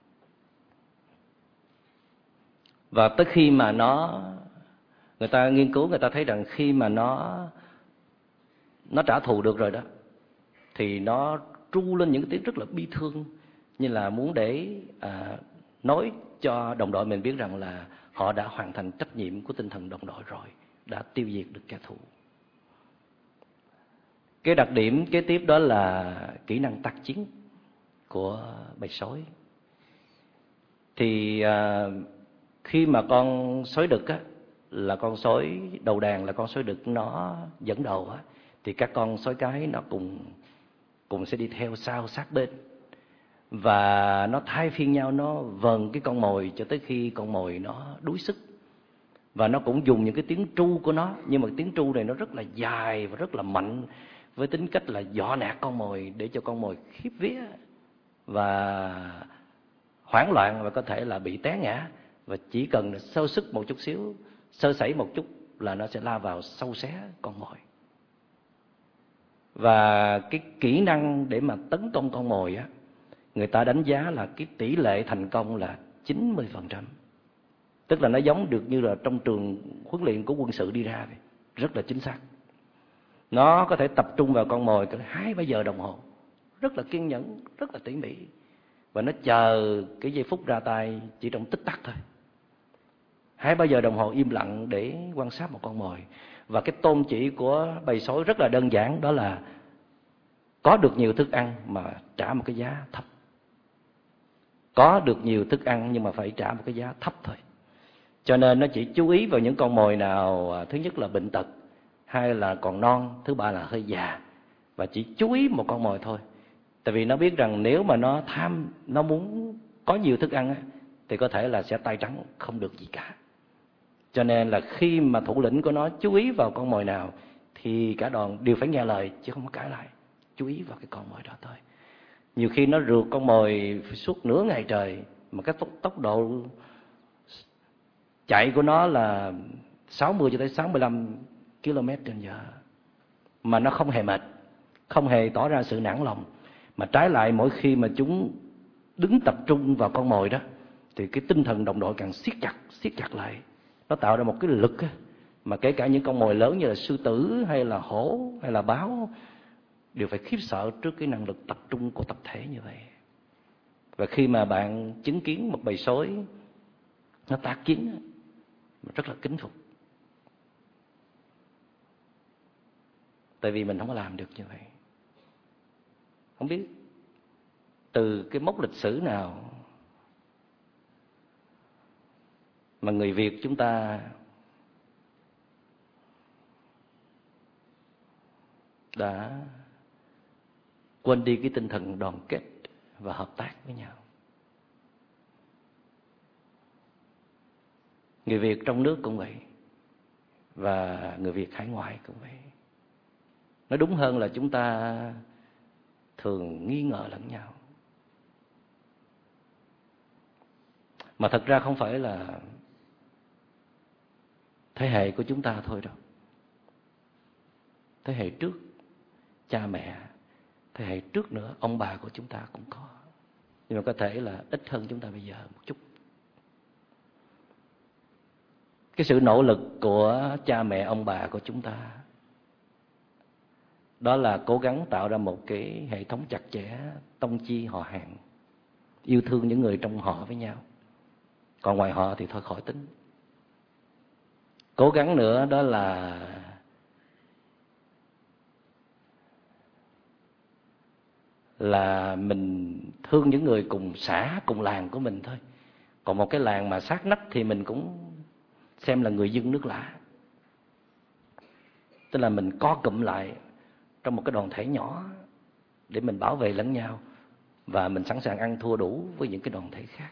Speaker 1: Và tới khi mà nó, người ta nghiên cứu, người ta thấy rằng khi mà nó nó trả thù được rồi đó, thì nó tru lên những cái tiếng rất là bi thương, như là muốn để à, nói cho đồng đội mình biết rằng là họ đã hoàn thành trách nhiệm của tinh thần đồng đội rồi, đã tiêu diệt được kẻ thù. Cái đặc điểm kế tiếp đó là kỹ năng tác chiến của bầy sói. Thì à, khi mà con sói đực á, là con sói đầu đàn, là con sói đực nó dẫn đầu á, thì các con sói cái nó cùng cùng sẽ đi theo sau sát bên, và nó thay phiên nhau, nó vờn cái con mồi cho tới khi con mồi nó đuối sức. Và nó cũng dùng những cái tiếng tru của nó, nhưng mà tiếng tru này nó rất là dài và rất là mạnh, với tính cách là dọa nạt con mồi để cho con mồi khiếp vía và hoảng loạn và có thể là bị té ngã. Và chỉ cần sơ sức một chút xíu, sơ sẩy một chút là nó sẽ la vào sâu xé con mồi. Và cái kỹ năng để mà tấn công con mồi á, người ta đánh giá là cái tỷ lệ thành công là chín mươi phần trăm. Tức là nó giống được như là trong trường huấn luyện của quân sự đi ra vậy, rất là chính xác. Nó có thể tập trung vào con mồi cỡ hai ba giờ đồng hồ, rất là kiên nhẫn, rất là tỉ mỉ. và nó chờ cái giây phút ra tay chỉ trong tích tắc thôi. Hai ba giờ đồng hồ im lặng để quan sát một con mồi. Và cái tôn chỉ của bầy sói rất là đơn giản, đó là có được nhiều thức ăn mà trả một cái giá thấp. Có được nhiều thức ăn nhưng mà phải trả một cái giá thấp thôi. Cho nên nó chỉ chú ý vào những con mồi nào thứ nhất là bệnh tật, hai là còn non, thứ ba là hơi già, và chỉ chú ý một con mồi thôi. Tại vì nó biết rằng nếu mà nó tham, nó muốn có nhiều thức ăn thì có thể là sẽ tay trắng, không được gì cả. Cho nên là khi mà thủ lĩnh của nó chú ý vào con mồi nào thì cả đoàn đều phải nghe lời chứ không có cãi lại. Chú ý vào cái con mồi đó thôi. Nhiều khi nó rượt con mồi suốt nửa ngày trời mà cái tốc, tốc độ chạy của nó là sáu mươi cho tới sáu mươi lăm ki lô mét trên giờ, mà nó không hề mệt, không hề tỏ ra sự nản lòng. Mà trái lại mỗi khi mà chúng đứng tập trung vào con mồi đó thì cái tinh thần đồng đội càng siết chặt, siết chặt lại. Nó tạo ra một cái lực mà kể cả những con mồi lớn như là sư tử hay là hổ hay là báo đều phải khiếp sợ trước cái năng lực tập trung của tập thể như vậy. Và khi mà bạn chứng kiến một bầy sói nó tác chiến, rất là kính phục. Tại vì mình không có làm được như vậy. Không biết từ cái mốc lịch sử nào mà người Việt chúng ta đã quên đi cái tinh thần đoàn kết và hợp tác với nhau. Người Việt trong nước cũng vậy, và người Việt hải ngoại cũng vậy. Nói đúng hơn là chúng ta thường nghi ngờ lẫn nhau. Mà thật ra không phải là thế hệ của chúng ta thôi đâu. Thế hệ trước, cha mẹ, thế hệ trước nữa, ông bà của chúng ta cũng có. Nhưng mà có thể là ít hơn chúng ta bây giờ một chút. Cái sự nỗ lực của cha mẹ, ông bà của chúng ta đó là cố gắng tạo ra một cái hệ thống chặt chẽ, tông chi họ hàng, yêu thương những người trong họ với nhau. Còn ngoài họ thì thôi khỏi tính. Cố gắng nữa đó là là mình thương những người cùng xã, cùng làng của mình thôi. Còn một cái làng mà sát nách thì mình cũng xem là người dân nước lạ. Tức là mình co cụm lại trong một cái đoàn thể nhỏ để mình bảo vệ lẫn nhau, và mình sẵn sàng ăn thua đủ với những cái đoàn thể khác.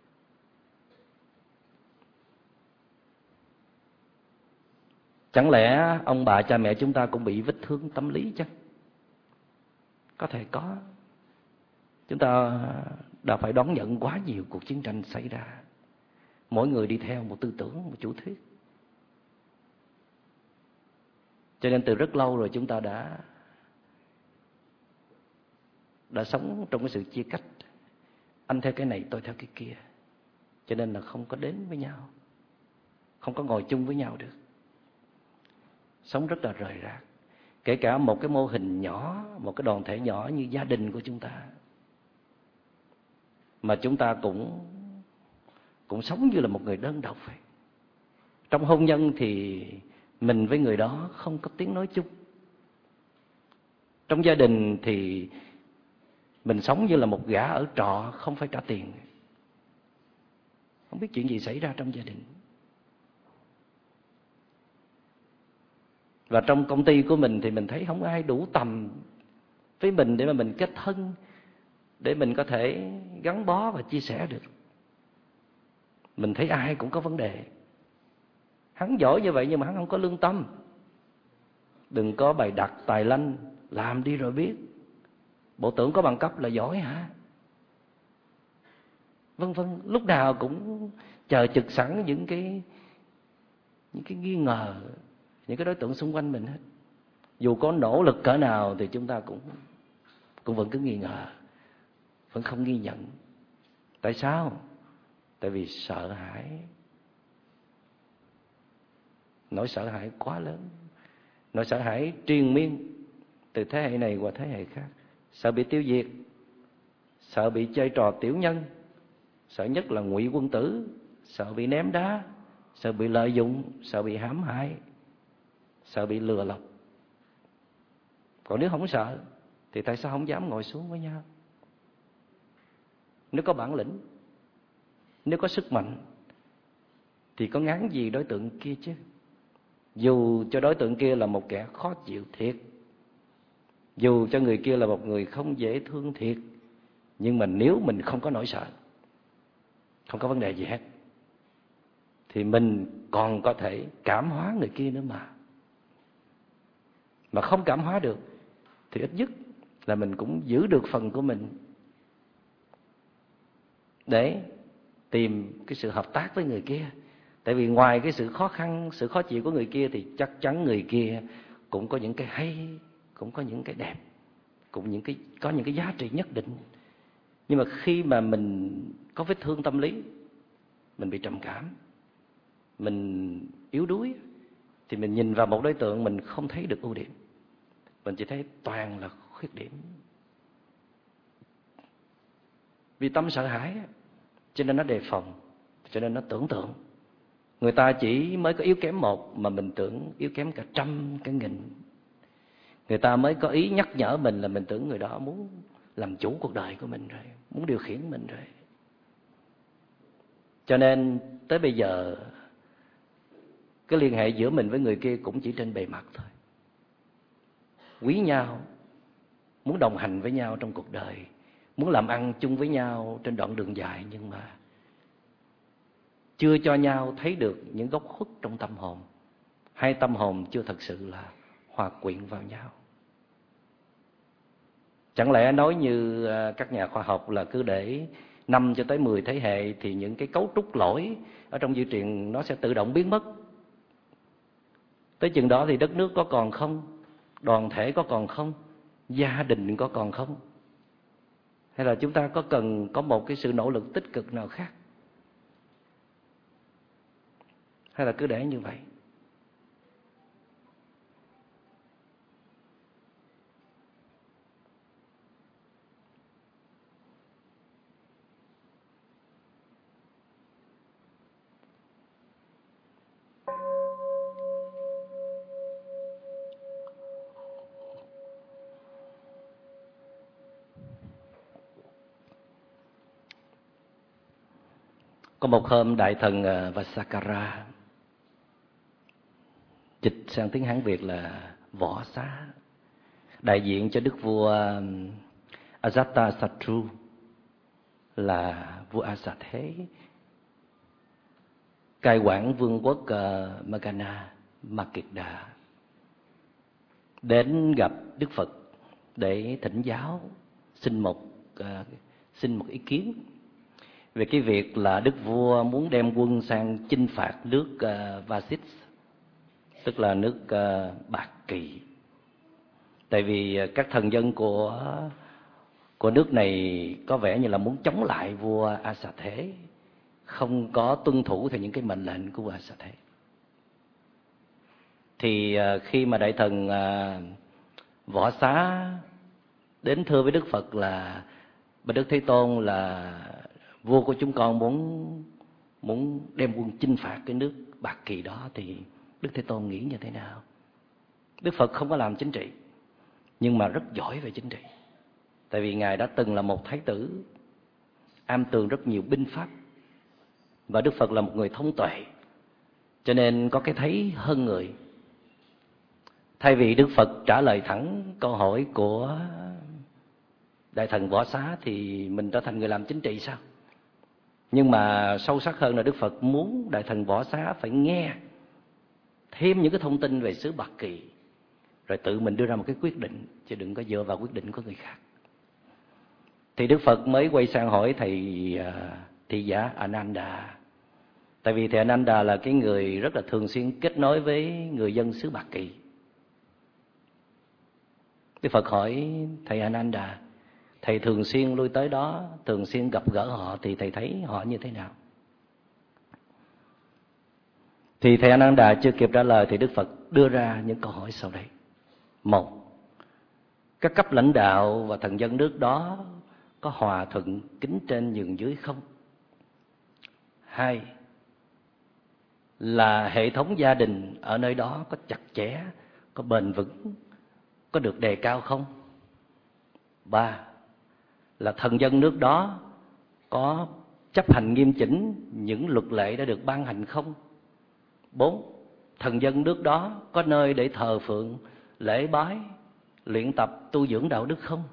Speaker 1: Chẳng lẽ ông bà cha mẹ chúng ta cũng bị vết thương tâm lý chắc? Có thể có. Chúng ta đã phải đón nhận quá nhiều cuộc chiến tranh xảy ra. Mỗi người đi theo một tư tưởng, một chủ thuyết. Cho nên từ rất lâu rồi chúng ta đã đã sống trong cái sự chia cách. Anh theo cái này, tôi theo cái kia. Cho nên là không có đến với nhau, không có ngồi chung với nhau được. Sống rất là rời rạc. Kể cả một cái mô hình nhỏ, một cái đoàn thể nhỏ như gia đình của chúng ta, mà chúng ta cũng cũng sống như là một người đơn độc vậy. Trong hôn nhân thì mình với người đó không có tiếng nói chung. Trong gia đình thì mình sống như là một gã ở trọ, không phải trả tiền. Không biết chuyện gì xảy ra trong gia đình. Và trong công ty của mình thì mình thấy không ai đủ tầm với mình để mà mình kết thân, để mình có thể gắn bó và chia sẻ được. Mình thấy ai cũng có vấn đề. Hắn giỏi như vậy nhưng mà hắn không có lương tâm. Đừng có bày đặt tài lanh, làm đi rồi biết. Bộ tưởng có bằng cấp là giỏi hả? Vân vân, lúc nào cũng chờ trực sẵn những cái những cái nghi ngờ, những cái đối tượng xung quanh mình hết. Dù có nỗ lực cỡ nào thì chúng ta cũng cũng vẫn cứ nghi ngờ, vẫn không ghi nhận. Tại sao? Tại vì sợ hãi. Nỗi sợ hãi quá lớn. Nỗi sợ hãi triền miên từ thế hệ này qua thế hệ khác. Sợ bị tiêu diệt, sợ bị chơi trò tiểu nhân, sợ nhất là ngụy quân tử, sợ bị ném đá, sợ bị lợi dụng, sợ bị hãm hại, sợ bị lừa lọc. Còn nếu không sợ thì tại sao không dám ngồi xuống với nhau? Nếu có bản lĩnh, nếu có sức mạnh thì có ngán gì đối tượng kia chứ? Dù cho đối tượng kia là một kẻ khó chịu thiệt, dù cho người kia là một người không dễ thương thiệt, nhưng mà nếu mình không có nỗi sợ, không có vấn đề gì hết, thì mình còn có thể cảm hóa người kia nữa mà. Mà không cảm hóa được thì ít nhất là mình cũng giữ được phần của mình để tìm cái sự hợp tác với người kia. Tại vì ngoài cái sự khó khăn, sự khó chịu của người kia thì chắc chắn người kia cũng có những cái hay, cũng có những cái đẹp, cũng những cái có những cái giá trị nhất định. Nhưng mà khi mà mình có vết thương tâm lý, mình bị trầm cảm, mình yếu đuối, thì mình nhìn vào một đối tượng mình không thấy được ưu điểm, mình chỉ thấy toàn là khuyết điểm. Vì tâm sợ hãi cho nên nó đề phòng, cho nên nó tưởng tượng người ta chỉ mới có yếu kém một mà mình tưởng yếu kém cả trăm, cả nghìn. Người ta mới có ý nhắc nhở mình là mình tưởng người đó muốn làm chủ cuộc đời của mình rồi, muốn điều khiển mình rồi. Cho nên tới bây giờ cái liên hệ giữa mình với người kia cũng chỉ trên bề mặt thôi. Quý nhau, muốn đồng hành với nhau trong cuộc đời, muốn làm ăn chung với nhau trên đoạn đường dài, nhưng mà chưa cho nhau thấy được những góc khuất trong tâm hồn. Hai tâm hồn chưa thật sự là hòa quyện vào nhau. Chẳng lẽ nói như các nhà khoa học là cứ để năm cho tới mười thế hệ thì những cái cấu trúc lỗi ở trong di truyền nó sẽ tự động biến mất. Tới chừng đó thì đất nước có còn không? Đoàn thể có còn không? Gia đình có còn không? Hay là chúng ta có cần có một cái sự nỗ lực tích cực nào khác? Hay là cứ để như vậy? Có một hôm Đại thần Vasakara, dịch sang tiếng Hán Việt là Võ Xá, đại diện cho đức vua Ajatasattu, là vua A Xà Thế, cai quản vương quốc uh, Magadha, Makeda, đến gặp Đức Phật để thỉnh giáo, xin một uh, xin một ý kiến về cái việc là đức vua muốn đem quân sang chinh phạt nước uh, Vasis, tức là nước uh, Bạc Kỳ. Tại vì các thần dân của của nước này có vẻ như là muốn chống lại vua A Xà Thế, không có tuân thủ theo những cái mệnh lệnh của vua A Xà Thế. Thì uh, khi mà đại thần uh, Võ Xá đến thưa với Đức Phật là bạch Đức Thế Tôn, là vua của chúng con muốn muốn đem quân chinh phạt cái nước Bạc Kỳ đó, thì Đức Thế Tôn nghĩ như thế nào? Đức Phật không có làm chính trị, nhưng mà rất giỏi về chính trị. Tại vì Ngài đã từng là một thái tử, am tường rất nhiều binh pháp, và Đức Phật là một người thông tuệ, cho nên có cái thấy hơn người. Thay vì Đức Phật trả lời thẳng câu hỏi của đại thần Võ Xá thì mình trở thành người làm chính trị sao? Nhưng mà sâu sắc hơn là Đức Phật muốn đại thần Võ Xá phải nghe thêm những cái thông tin về xứ Bạc Kỳ, rồi tự mình đưa ra một cái quyết định, chứ đừng có dựa vào quyết định của người khác. Thì Đức Phật mới quay sang hỏi thầy thị giả Ananda. Tại vì thầy Ananda là cái người rất là thường xuyên kết nối với người dân xứ Bạc Kỳ. Đức Phật hỏi thầy Ananda, thầy thường xuyên lui tới đó, thường xuyên gặp gỡ họ, thì thầy thấy họ như thế nào? Thì thầy Ananda chưa kịp trả lời thì Đức Phật đưa ra những câu hỏi sau đây. Một, các cấp lãnh đạo và thần dân nước đó có hòa thuận, kính trên nhường dưới không? Hai là hệ thống gia đình ở nơi đó có chặt chẽ, có bền vững, có được đề cao không? Ba là thần dân nước đó có chấp hành nghiêm chỉnh những luật lệ đã được ban hành không? Bốn, thần dân nước đó có nơi để thờ phượng, lễ bái, luyện tập tu dưỡng đạo đức không?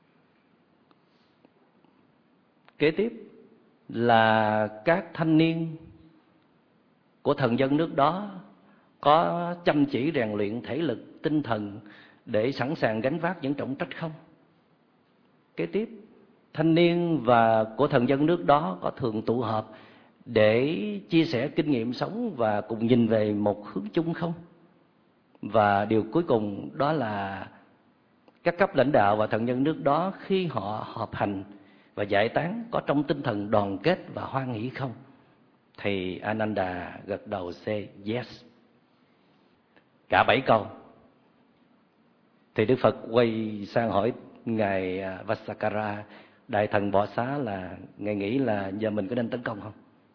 Speaker 1: Kế tiếp là các thanh niên của thần dân nước đó có chăm chỉ rèn luyện thể lực, tinh thần để sẵn sàng gánh vác những trọng trách không? Kế tiếp, thanh niên và của thần dân nước đó có thường tụ họp để chia sẻ kinh nghiệm sống và cùng nhìn về một hướng chung không? Và điều cuối cùng đó là các cấp lãnh đạo và thần nhân nước đó khi họ họp hành và giải tán có trong tinh thần đoàn kết và hoan hỷ không? Thì Ananda gật đầu say yes. Cả bảy câu. Thì Đức Phật quay sang hỏi Ngài Vassakara, Đại thần Bọ Xá, là Ngài nghĩ là giờ mình có nên tấn công không?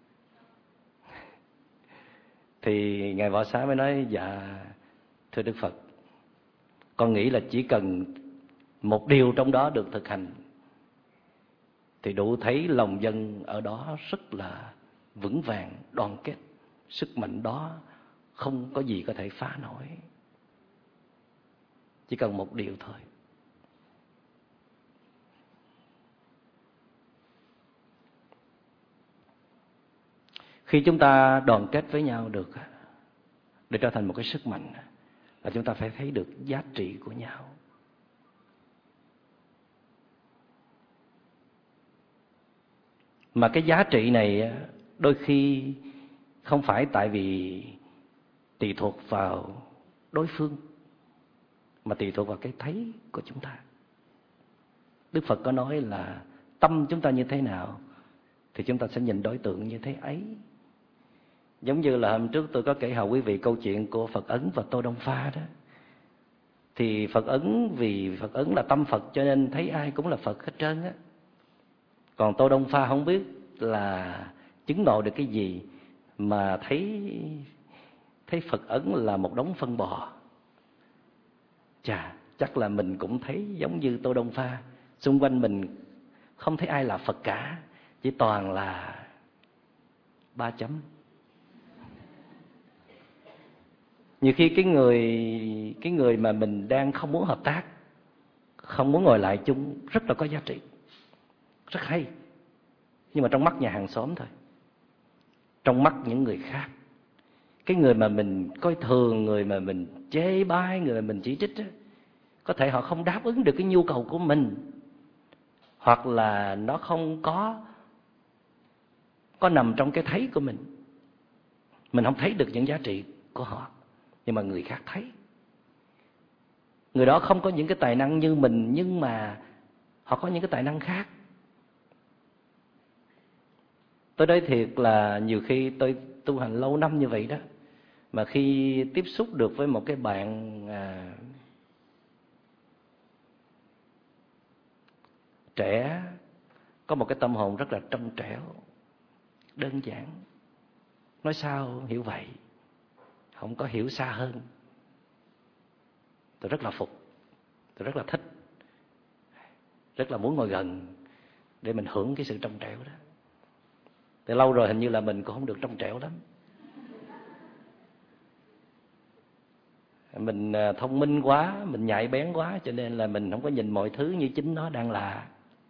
Speaker 1: Thì Ngài Bọ Xá mới nói, dạ thưa Đức Phật, con nghĩ là chỉ cần một điều trong đó được thực hành thì đủ thấy lòng dân ở đó rất là vững vàng, đoàn kết. Sức mạnh đó không có gì có thể phá nổi. Chỉ cần một điều thôi. Khi chúng ta đoàn kết với nhau được để trở thành một cái sức mạnh, là chúng ta phải thấy được giá trị của nhau. Mà cái giá trị này đôi khi không phải tại vì tùy thuộc vào đối phương, mà tùy thuộc vào cái thấy của chúng ta. Đức Phật có nói là tâm chúng ta như thế nào thì chúng ta sẽ nhìn đối tượng như thế ấy. Giống như là hôm trước tôi có kể hầu quý vị câu chuyện của Phật Ấn và Tô Đông Pha đó. Thì Phật Ấn, vì Phật Ấn là tâm Phật cho nên thấy ai cũng là Phật hết trơn á. Còn Tô Đông Pha không biết là chứng ngộ được cái gì mà thấy thấy Phật Ấn là một đống phân bò. Chà, chắc là mình cũng thấy giống như Tô Đông Pha. Xung quanh mình không thấy ai là Phật cả, chỉ toàn là ba chấm. Nhiều khi cái người cái người mà mình đang không muốn hợp tác, không muốn ngồi lại chung, rất là có giá trị, rất hay. Nhưng mà trong mắt nhà hàng xóm thôi, trong mắt những người khác, cái người mà mình coi thường, người mà mình chê bai, người mà mình chỉ trích á, có thể họ không đáp ứng được cái nhu cầu của mình, hoặc là nó không có có nằm trong cái thấy của mình. Mình không thấy được những giá trị của họ, nhưng mà người khác thấy. Người đó không có những cái tài năng như mình, nhưng mà họ có những cái tài năng khác. Tôi nói thiệt là nhiều khi tôi tu hành lâu năm như vậy đó, mà khi tiếp xúc được với một cái bạn à, trẻ, có một cái tâm hồn rất là trong trẻo, đơn giản. Nói sao hiểu vậy, không có hiểu xa hơn. Tôi rất là phục, tôi rất là thích, rất là muốn ngồi gần để mình hưởng cái sự trong trẻo đó. Từ lâu rồi hình như là mình cũng không được trong trẻo lắm. Mình thông minh quá, mình nhạy bén quá, cho nên là mình không có nhìn mọi thứ như chính nó đang là.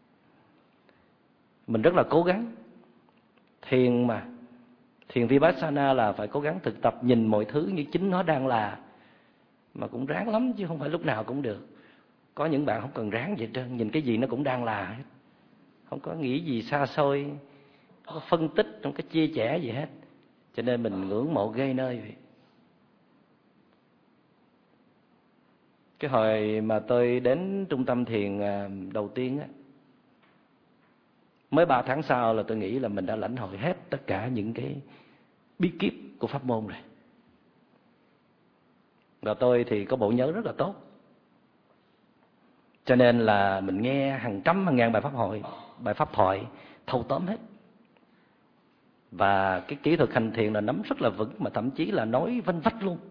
Speaker 1: Mình rất là cố gắng. Thiền mà, thiền Vipassana là phải cố gắng thực tập nhìn mọi thứ như chính nó đang là. Mà cũng ráng lắm chứ không phải lúc nào cũng được. Có những bạn không cần ráng gì hết trơn, nhìn cái gì nó cũng đang là hết. Không có nghĩ gì xa xôi, không có phân tích, không có chia sẻ gì hết. Cho nên mình ngưỡng mộ ghê nơi vậy. Cái hồi mà tôi đến trung tâm thiền đầu tiên á, mới ba tháng sau là tôi nghĩ là mình đã lãnh hội hết tất cả những cái bí kíp của pháp môn rồi. Và tôi thì có bộ nhớ rất là tốt. Cho nên là mình nghe hàng trăm hàng ngàn bài pháp hội, bài pháp thoại thâu tóm hết. Và cái kỹ thuật hành thiền là nắm rất là vững, mà thậm chí là nói vanh vách luôn.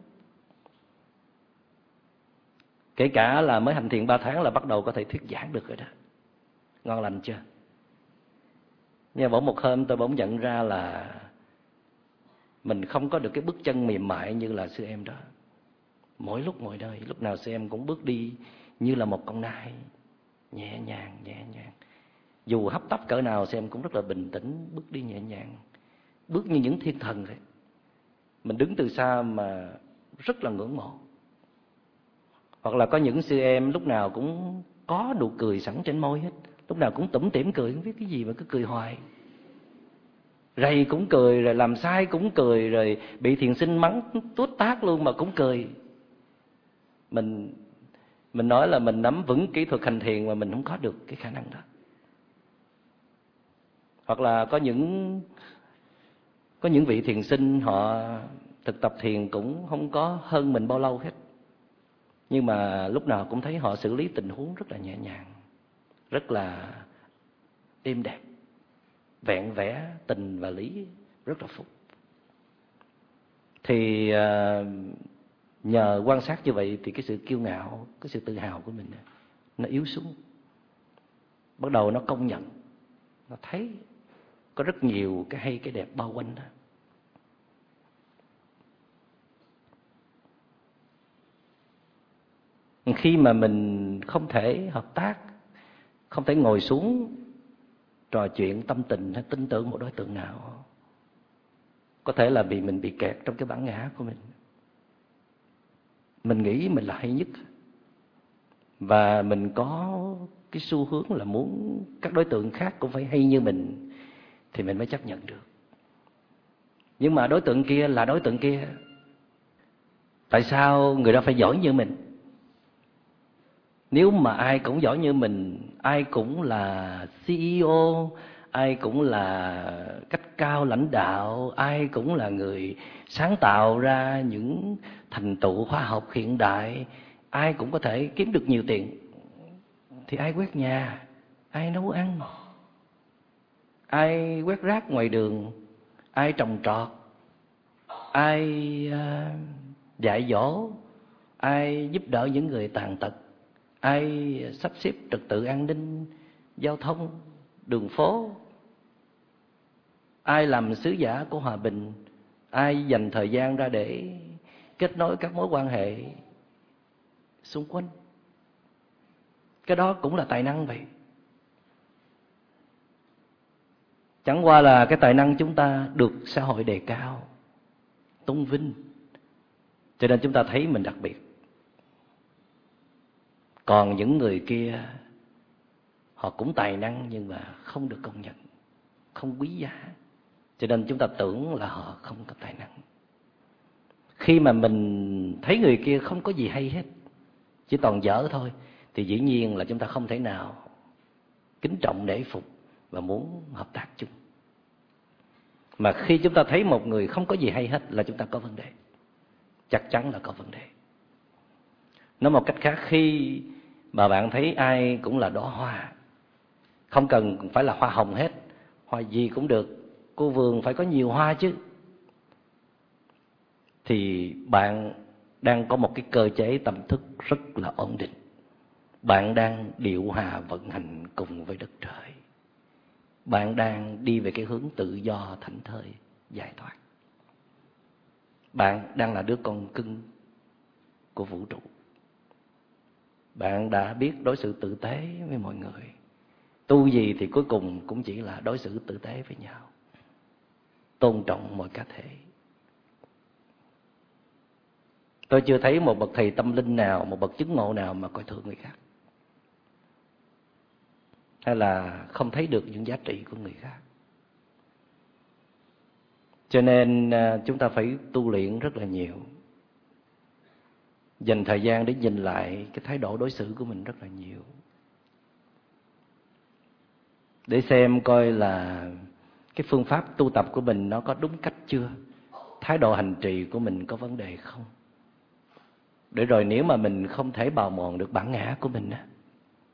Speaker 1: Kể cả là mới hành thiền ba tháng là bắt đầu có thể thuyết giảng được rồi đó. Ngon lành chưa? Nhưng bỗng một hôm tôi bỗng nhận ra là mình không có được cái bước chân mềm mại như là sư em đó. Mỗi lúc mỗi nơi, lúc nào sư em cũng bước đi như là một con nai, nhẹ nhàng, nhẹ nhàng. Dù hấp tấp cỡ nào sư em cũng rất là bình tĩnh, bước đi nhẹ nhàng, bước như những thiên thần vậy. Mình đứng từ xa mà rất là ngưỡng mộ. Hoặc là có những sư em lúc nào cũng có nụ cười sẵn trên môi hết, lúc nào cũng tủm tỉm cười, không biết cái gì mà cứ cười hoài. Rầy cũng cười, rồi làm sai cũng cười, rồi bị thiền sinh mắng tuốt tát luôn mà cũng cười. Mình mình nói là mình nắm vững kỹ thuật hành thiền mà mình không có được cái khả năng đó. Hoặc là có những có những vị thiền sinh họ thực tập thiền cũng không có hơn mình bao lâu hết, nhưng mà lúc nào cũng thấy họ xử lý tình huống rất là nhẹ nhàng, rất là êm đẹp, vẹn vẽ tình và lý, rất là phúc. Thì nhờ quan sát như vậy thì cái sự kiêu ngạo, cái sự tự hào của mình nó yếu xuống. Bắt đầu nó công nhận, nó thấy có rất nhiều cái hay cái đẹp bao quanh đó. Khi mà mình không thể hợp tác, không thể ngồi xuống trò chuyện tâm tình hay tin tưởng một đối tượng nào, có thể là vì mình bị kẹt trong cái bản ngã của mình. Mình nghĩ mình là hay nhất, và mình có cái xu hướng là muốn các đối tượng khác cũng phải hay như mình thì mình mới chấp nhận được. Nhưng mà đối tượng kia là đối tượng kia, tại sao người đó phải giỏi như mình? Nếu mà ai cũng giỏi như mình, ai cũng là xê e ô, ai cũng là cấp cao lãnh đạo, ai cũng là người sáng tạo ra những thành tựu khoa học hiện đại, ai cũng có thể kiếm được nhiều tiền, thì ai quét nhà, ai nấu ăn, ai quét rác ngoài đường, ai trồng trọt, ai uh, dạy dỗ, ai giúp đỡ những người tàn tật, ai sắp xếp trật tự an ninh, giao thông, đường phố, ai làm sứ giả của hòa bình, ai dành thời gian ra để kết nối các mối quan hệ xung quanh. Cái đó cũng là tài năng vậy. Chẳng qua là cái tài năng chúng ta được xã hội đề cao, tôn vinh, cho nên chúng ta thấy mình đặc biệt. Còn những người kia, họ cũng tài năng nhưng mà không được công nhận, không quý giá, cho nên chúng ta tưởng là họ không có tài năng. Khi mà mình thấy người kia không có gì hay hết, chỉ toàn dở thôi, thì dĩ nhiên là chúng ta không thể nào kính trọng nể phục và muốn hợp tác chung. Mà khi chúng ta thấy một người không có gì hay hết là chúng ta có vấn đề, chắc chắn là có vấn đề. Nói một cách khác, khi mà bạn thấy ai cũng là đóa hoa, không cần phải là hoa hồng hết, hoa gì cũng được, cô vườn phải có nhiều hoa chứ, thì bạn đang có một cái cơ chế tâm thức rất là ổn định. Bạn đang điều hòa vận hành cùng với đất trời. Bạn đang đi về cái hướng tự do, thảnh thơi, giải thoát. Bạn đang là đứa con cưng của vũ trụ. Bạn đã biết đối xử tử tế với mọi người. Tu gì thì cuối cùng cũng chỉ là đối xử tử tế với nhau, tôn trọng mọi cá thể. Tôi chưa thấy một bậc thầy tâm linh nào, một bậc chứng ngộ nào mà coi thường người khác, hay là không thấy được những giá trị của người khác. Cho nên chúng ta phải tu luyện rất là nhiều, dành thời gian để nhìn lại cái thái độ đối xử của mình rất là nhiều, để xem coi là cái phương pháp tu tập của mình nó có đúng cách chưa, thái độ hành trì của mình có vấn đề không. Để rồi nếu mà mình không thể bào mòn được bản ngã của mình,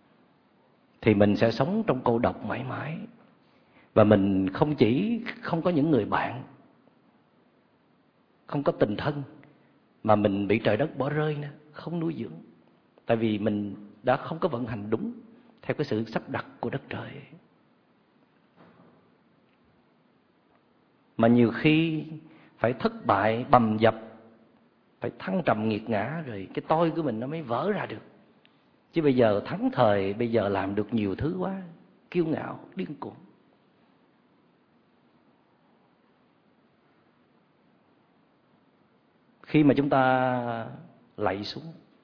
Speaker 1: thì mình sẽ sống trong cô độc mãi mãi. Và mình không chỉ không có những người bạn, không có tình thân, mà mình bị trời đất bỏ rơi nữa, không nuôi dưỡng. Tại vì mình đã không có vận hành đúng theo cái sự sắp đặt của đất trời. Mà nhiều khi phải thất bại, bầm dập, phải thăng trầm nghiệt ngã, rồi cái tôi của mình nó mới vỡ ra được. Chứ bây giờ thắng thời, bây giờ làm được nhiều thứ quá, kiêu ngạo, điên cuồng. Khi mà chúng ta lạy xuống,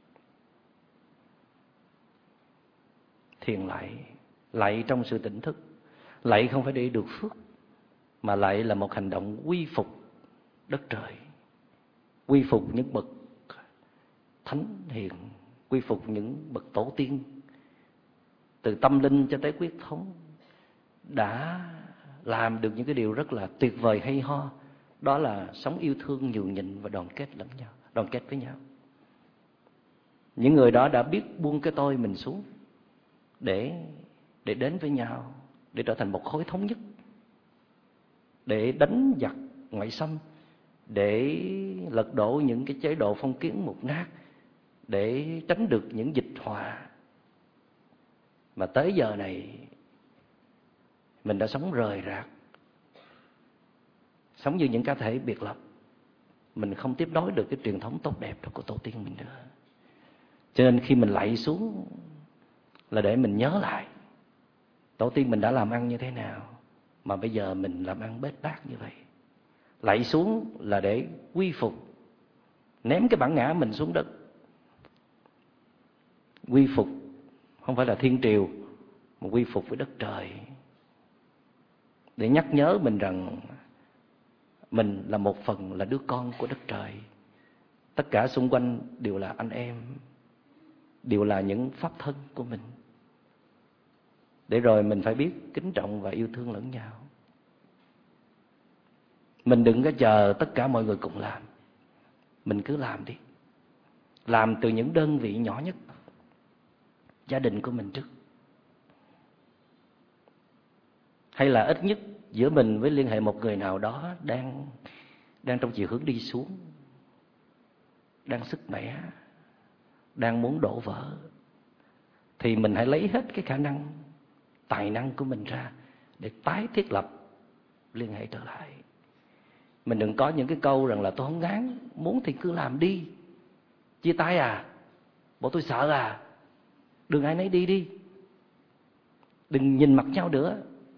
Speaker 1: thiền lạy, lạy trong sự tỉnh thức. Lạy không phải để được phước, mà lạy là một hành động quy phục đất trời, quy phục những bậc thánh hiền, quy phục những bậc tổ tiên, từ tâm linh cho tới quyết thống, đã làm được những cái điều rất là tuyệt vời hay ho. Đó là sống yêu thương, nhường nhịn và đoàn kết lẫn nhau, đoàn kết với nhau. Những người đó đã biết buông cái tôi mình xuống để để đến với nhau, để trở thành một khối thống nhất, để đánh giặc ngoại xâm, để lật đổ những cái chế độ phong kiến mục nát, để tránh được những dịch họa. Mà tới giờ này mình đã sống rời rạc, sống như những cá thể biệt lập. Mình không tiếp nối được cái truyền thống tốt đẹp đó của tổ tiên mình nữa. Cho nên khi mình lạy xuống là để mình nhớ lại tổ tiên mình đã làm ăn như thế nào, mà bây giờ mình làm ăn bết bát như vậy. Lạy xuống là để quy phục, ném cái bản ngã mình xuống đất. Quy phục không phải là thiên triều, mà quy phục với đất trời, để nhắc nhớ mình rằng mình là một phần, là đứa con của đất trời. Tất cả xung quanh đều là anh em, đều là những pháp thân của mình. Để rồi mình phải biết kính trọng và yêu thương lẫn nhau. Mình đừng có chờ tất cả mọi người cùng làm, mình cứ làm đi. Làm từ những đơn vị nhỏ nhất, gia đình của mình trước. Hay là ít nhất giữa mình với liên hệ một người nào đó đang đang trong chiều hướng đi xuống, đang sức mẻ, đang muốn đổ vỡ, thì mình hãy lấy hết cái khả năng, tài năng của mình ra để tái thiết lập liên hệ trở lại. Mình đừng có những cái câu rằng là tôi không ngán, muốn thì cứ làm đi, chia tay à, bộ tôi sợ à, đừng ai nấy đi đi, đừng nhìn mặt nhau nữa,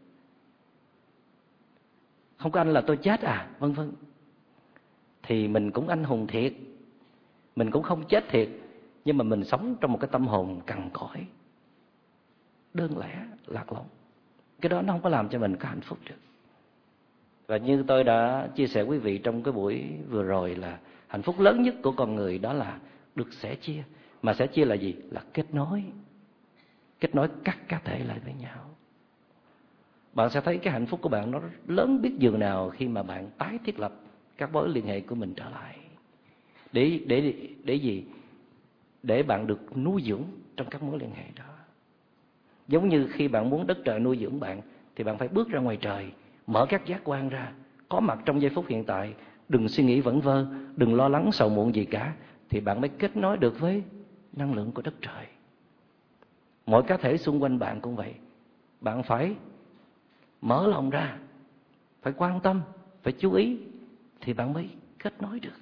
Speaker 1: không có anh là tôi chết à, vân vân. Thì mình cũng anh hùng thiệt, mình cũng không chết thiệt, nhưng mà mình sống trong một cái tâm hồn cằn cõi, đơn lẻ, lạc lõng. Cái đó nó không có làm cho mình có hạnh phúc được. Và như tôi đã chia sẻ quý vị trong cái buổi vừa rồi, là hạnh phúc lớn nhất của con người đó là được sẻ chia. Mà sẻ chia là gì? Là kết nối. Kết nối các cá thể lại với nhau. Bạn sẽ thấy cái hạnh phúc của bạn nó lớn biết dường nào khi mà bạn tái thiết lập các mối liên hệ của mình trở lại. Để, để, để gì? Để bạn được nuôi dưỡng trong các mối liên hệ đó. Giống như khi bạn muốn đất trời nuôi dưỡng bạn, thì bạn phải bước ra ngoài trời, mở các giác quan ra, có mặt trong giây phút hiện tại, đừng suy nghĩ vẩn vơ, đừng lo lắng sầu muộn gì cả, thì bạn mới kết nối được với năng lượng của đất trời. Mỗi cá thể xung quanh bạn cũng vậy. Bạn phải mở lòng ra, phải quan tâm, phải chú ý, thì bạn mới kết nối được.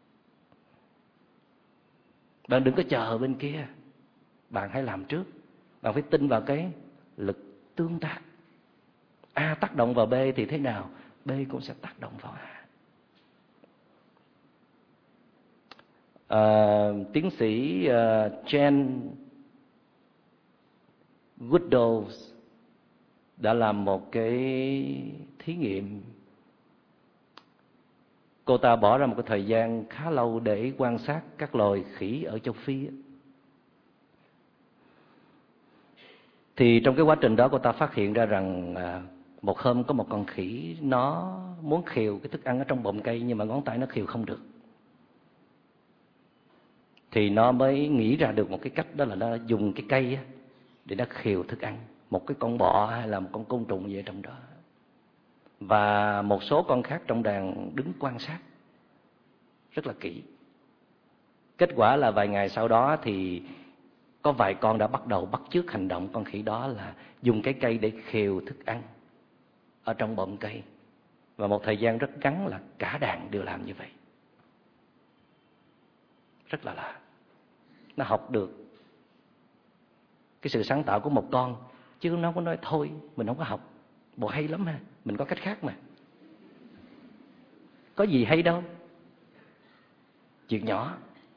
Speaker 1: Bạn đừng có chờ bên kia, bạn hãy làm trước. Bạn phải tin vào cái lực tương tác. A tác động vào B thì thế nào, B cũng sẽ tác động vào A. À, tiến sĩ uh, Jane Goodall đã làm một cái thí nghiệm. Cô ta bỏ ra một cái thời gian khá lâu để quan sát các loài khỉ ở châu Phi. Thì trong cái quá trình đó cô ta phát hiện ra rằng à, một hôm có một con khỉ nó muốn khều cái thức ăn ở trong bọng cây, nhưng mà ngón tay nó khều không được. Thì nó mới nghĩ ra được một cái cách, đó là nó dùng cái cây để nó khều thức ăn, một cái con bọ hay là một con côn trùng gì ở trong đó. Và một số con khác trong đàn đứng quan sát rất là kỹ. Kết quả là vài ngày sau đó thì có vài con đã bắt đầu bắt chước hành động con khỉ đó, là dùng cái cây để khều thức ăn ở trong bọng cây. Và một thời gian rất ngắn là cả đàn đều làm như vậy. Rất là lạ. Nó học được cái sự sáng tạo của một con, chứ nó không có nói thôi mình không có học. Bộ hay lắm ha, mình có cách khác mà. Có gì hay đâu, chuyện nhỏ.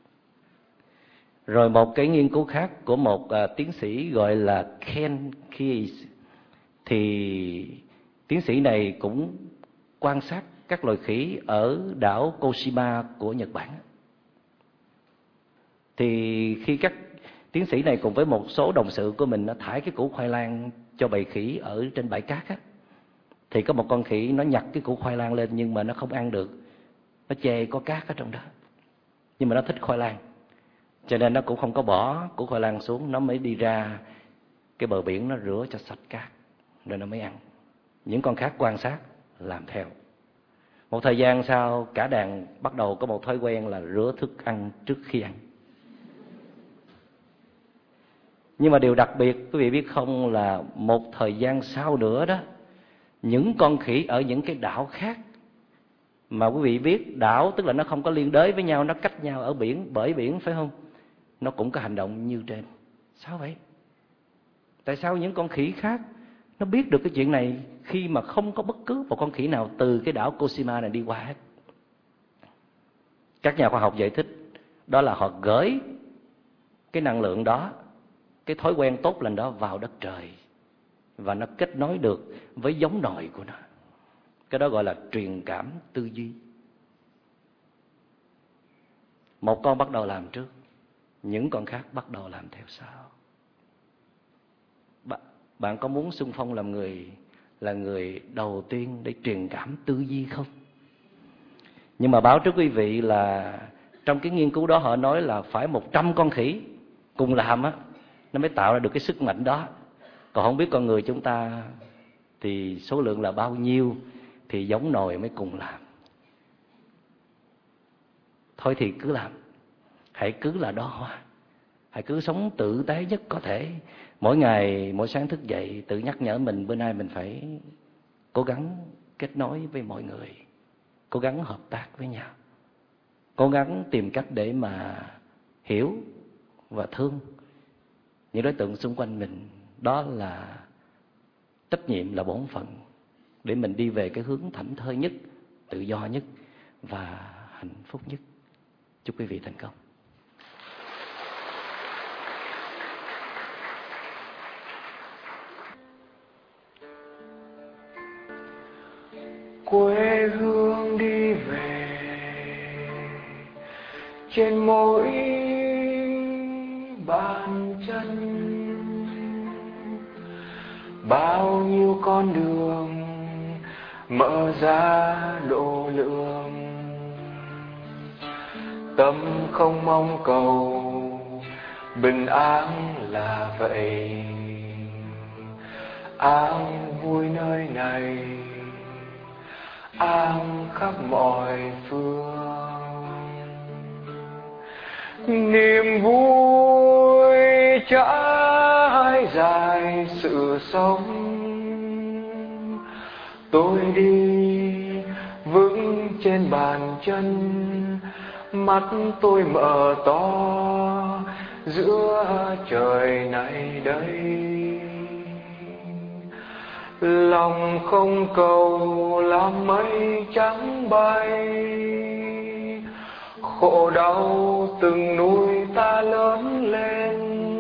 Speaker 1: Rồi một cái nghiên cứu khác của một uh, tiến sĩ gọi là Ken Keyes, thì tiến sĩ này cũng quan sát các loài khỉ ở đảo Koshima của Nhật Bản. Thì khi các tiến sĩ này cùng với một số đồng sự của mình nó thải cái củ khoai lang cho bầy khỉ ở trên bãi cát á, thì có một con khỉ nó nhặt cái củ khoai lang lên nhưng mà nó không ăn được, nó chê có cát ở trong đó. Nhưng mà nó thích khoai lang, cho nên nó cũng không có bỏ củ khoai lang xuống, nó mới đi ra cái bờ biển nó rửa cho sạch cát rồi nó mới ăn. Những con khác quan sát làm theo. Một thời gian sau, cả đàn bắt đầu có một thói quen là rửa thức ăn trước khi ăn. Nhưng mà điều đặc biệt quý vị biết không, là một thời gian sau nữa đó, những con khỉ ở những cái đảo khác, mà quý vị biết đảo tức là nó không có liên đới với nhau, nó cách nhau ở biển, bởi biển phải không? Nó cũng có hành động như trên. Sao vậy? Tại sao những con khỉ khác nó biết được cái chuyện này khi mà không có bất cứ một con khỉ nào từ cái đảo Koshima này đi qua hết? Các nhà khoa học giải thích đó là họ gửi cái năng lượng đó, cái thói quen tốt lành đó vào đất trời, và nó kết nối được với giống nòi của nó. Cái đó gọi là truyền cảm tư duy. Một con bắt đầu làm trước, những con khác bắt đầu làm theo sau. Bạn có muốn xung phong làm người là người đầu tiên để truyền cảm tư duy không? Nhưng mà báo trước quý vị là trong cái nghiên cứu đó họ nói là phải một trăm con khỉ cùng làm á, nó mới tạo ra được cái sức mạnh đó. Còn không biết con người chúng ta thì số lượng là bao nhiêu thì giống nòi mới cùng làm. Thôi thì cứ làm, hãy cứ là đó hoa, hãy cứ sống tử tế nhất có thể. Mỗi ngày, mỗi sáng thức dậy tự nhắc nhở mình bữa nay mình phải cố gắng kết nối với mọi người, cố gắng hợp tác với nhau, cố gắng tìm cách để mà hiểu và thương những đối tượng xung quanh mình. Đó là trách nhiệm, là bổn phận để mình đi về cái hướng thảnh thơi nhất, tự do nhất và hạnh phúc nhất. Chúc quý vị thành công.
Speaker 2: Quê hương đi về trên mỗi bàn chân, bao nhiêu con đường mở ra độ lượng. Tâm không mong cầu bình an là vậy, an vui nơi này, an khắp mọi phương. Niềm vui trải dài sự sống, tôi đi vững trên bàn chân, mắt tôi mở to giữa trời này đây. Lòng không cầu làm mây trắng bay, khổ đau từng nuôi ta lớn lên.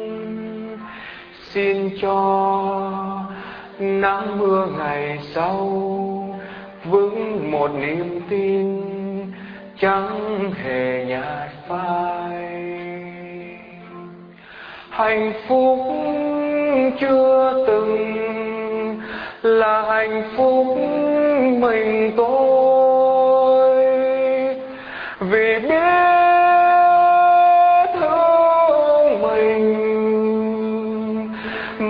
Speaker 2: Xin cho nắng mưa ngày sau vững một niềm tin chẳng hề nhạt phai. Hạnh phúc chưa từng là hạnh phúc mình tôi, vì biết thương mình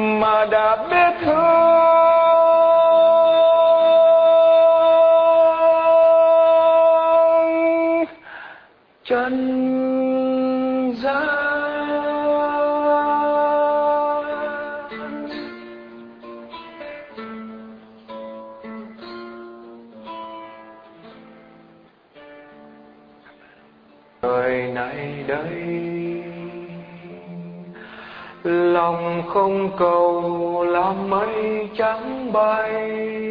Speaker 2: đời này đây lòng không cầu làm mây trắng bay,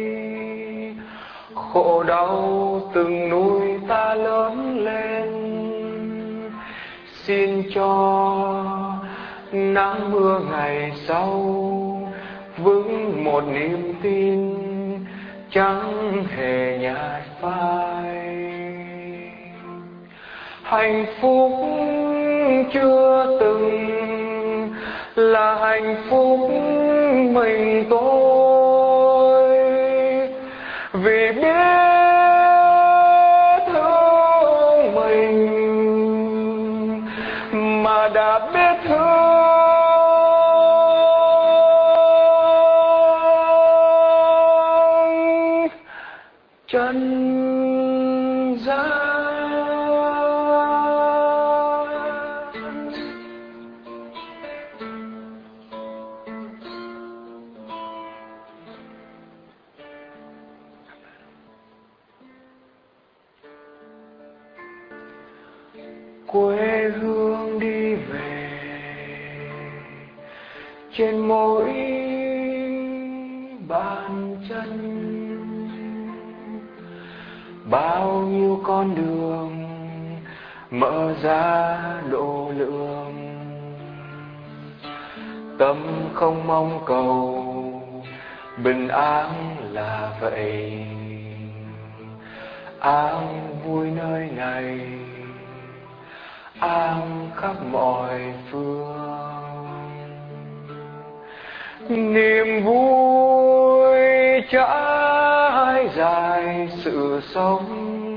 Speaker 2: khổ đau từng nuôi ta lớn lên, xin cho nắng mưa ngày sau vững một niềm tin chẳng hề nhạt phai. Hạnh phúc chưa từng là hạnh phúc mình tôi, vì biết thương mình mà đã biết thương chân gian. Quê hương đi về trên mỗi bàn chân, bao nhiêu con đường mở ra độ lượng, tâm không mong cầu bình an là vậy, an vui nơi này an khắp mọi phương. Niềm vui trải dài sự sống,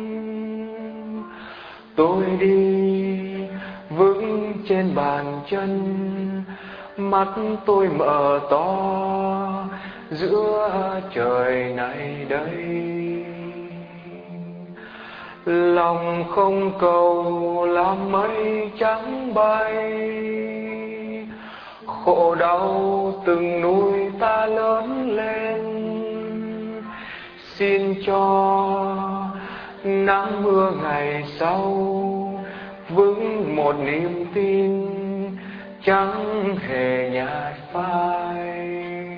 Speaker 2: tôi đi vững trên bàn chân, mắt tôi mở to giữa trời này đây. Lòng không cầu làm mây trắng bay, khổ đau từng nuôi ta lớn lên, xin cho nắng mưa ngày sau vững một niềm tin chẳng hề nhạt phai.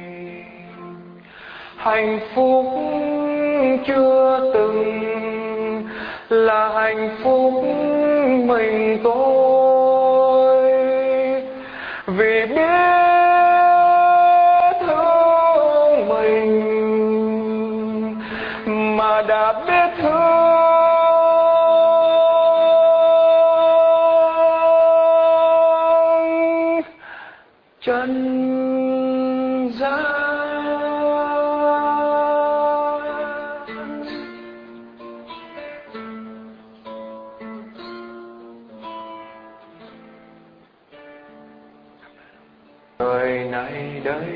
Speaker 2: Hạnh phúc chưa từng là hạnh phúc mình tôi, vì biết thương mình mà đã biết thương chân gian. Đời này đây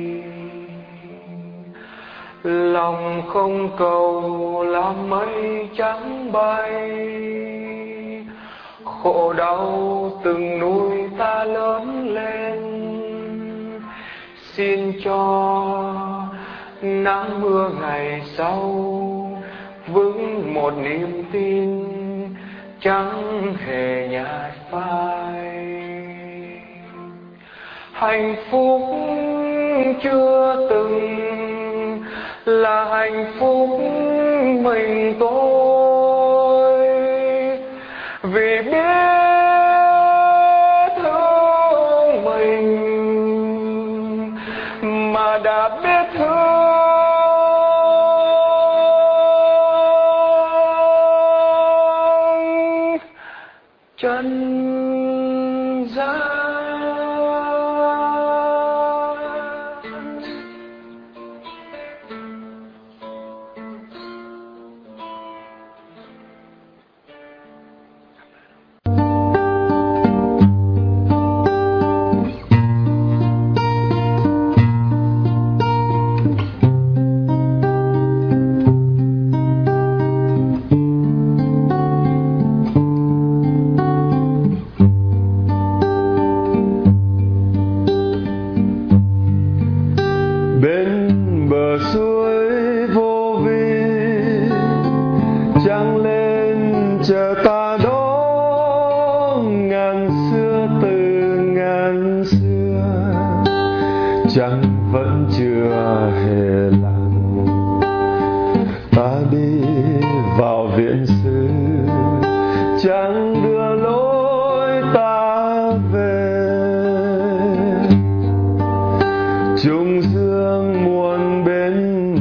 Speaker 2: lòng không cầu làm mây trắng bay, khổ đau từng nuôi ta lớn lên, xin cho nắng mưa ngày sau vững một niềm tin chẳng hề nhạt phai. Hạnh phúc chưa từng là hạnh phúc mình tôi, vì biết thương mình mà đã biết thương chân gian.
Speaker 3: Trăng lên chờ ta đó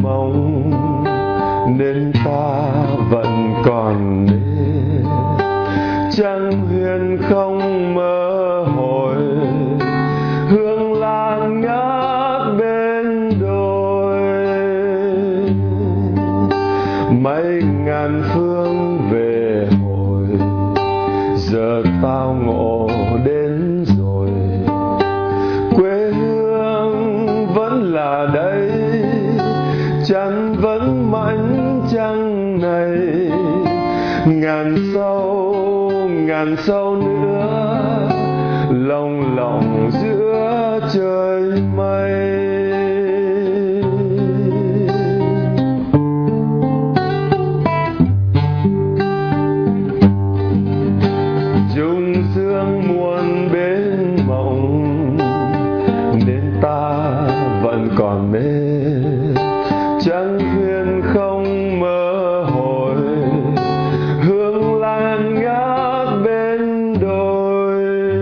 Speaker 3: mộng nên ta vẫn còn mê. Trăng huyền không mơ hồi, hương lan ngát bên đồi. Mấy ngàn phương về hồi, giờ tao ngộ đến rồi. Quê hương vẫn là đây, chăn vẫn mảnh trăng này. Ngàn sâu, ngàn sâu nữa, lồng lộng giữa trời mây. Dung sương muôn bên mộng nên ta vẫn còn mê. Trăng huyền không mơ hồi, hương lan ngát bên đồi.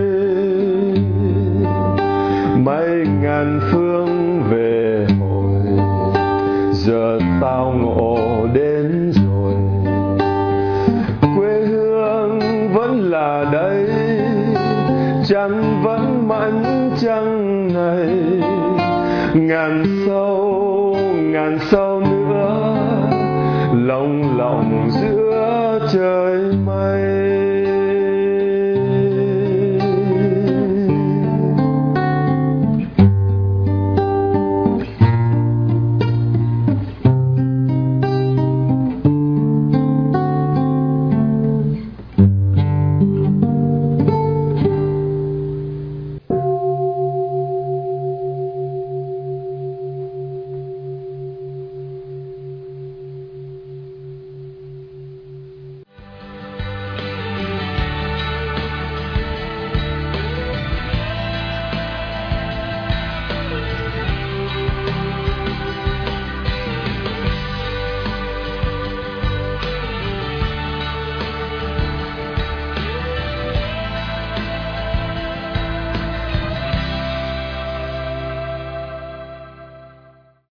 Speaker 3: Mấy ngàn phương về hồi, giờ tao ngộ đến rồi. Quê hương vẫn là đây, chăn vẫn mảnh trăng này. Ngàn sâu, ngàn sâu nữa, lồng lộng giữa trời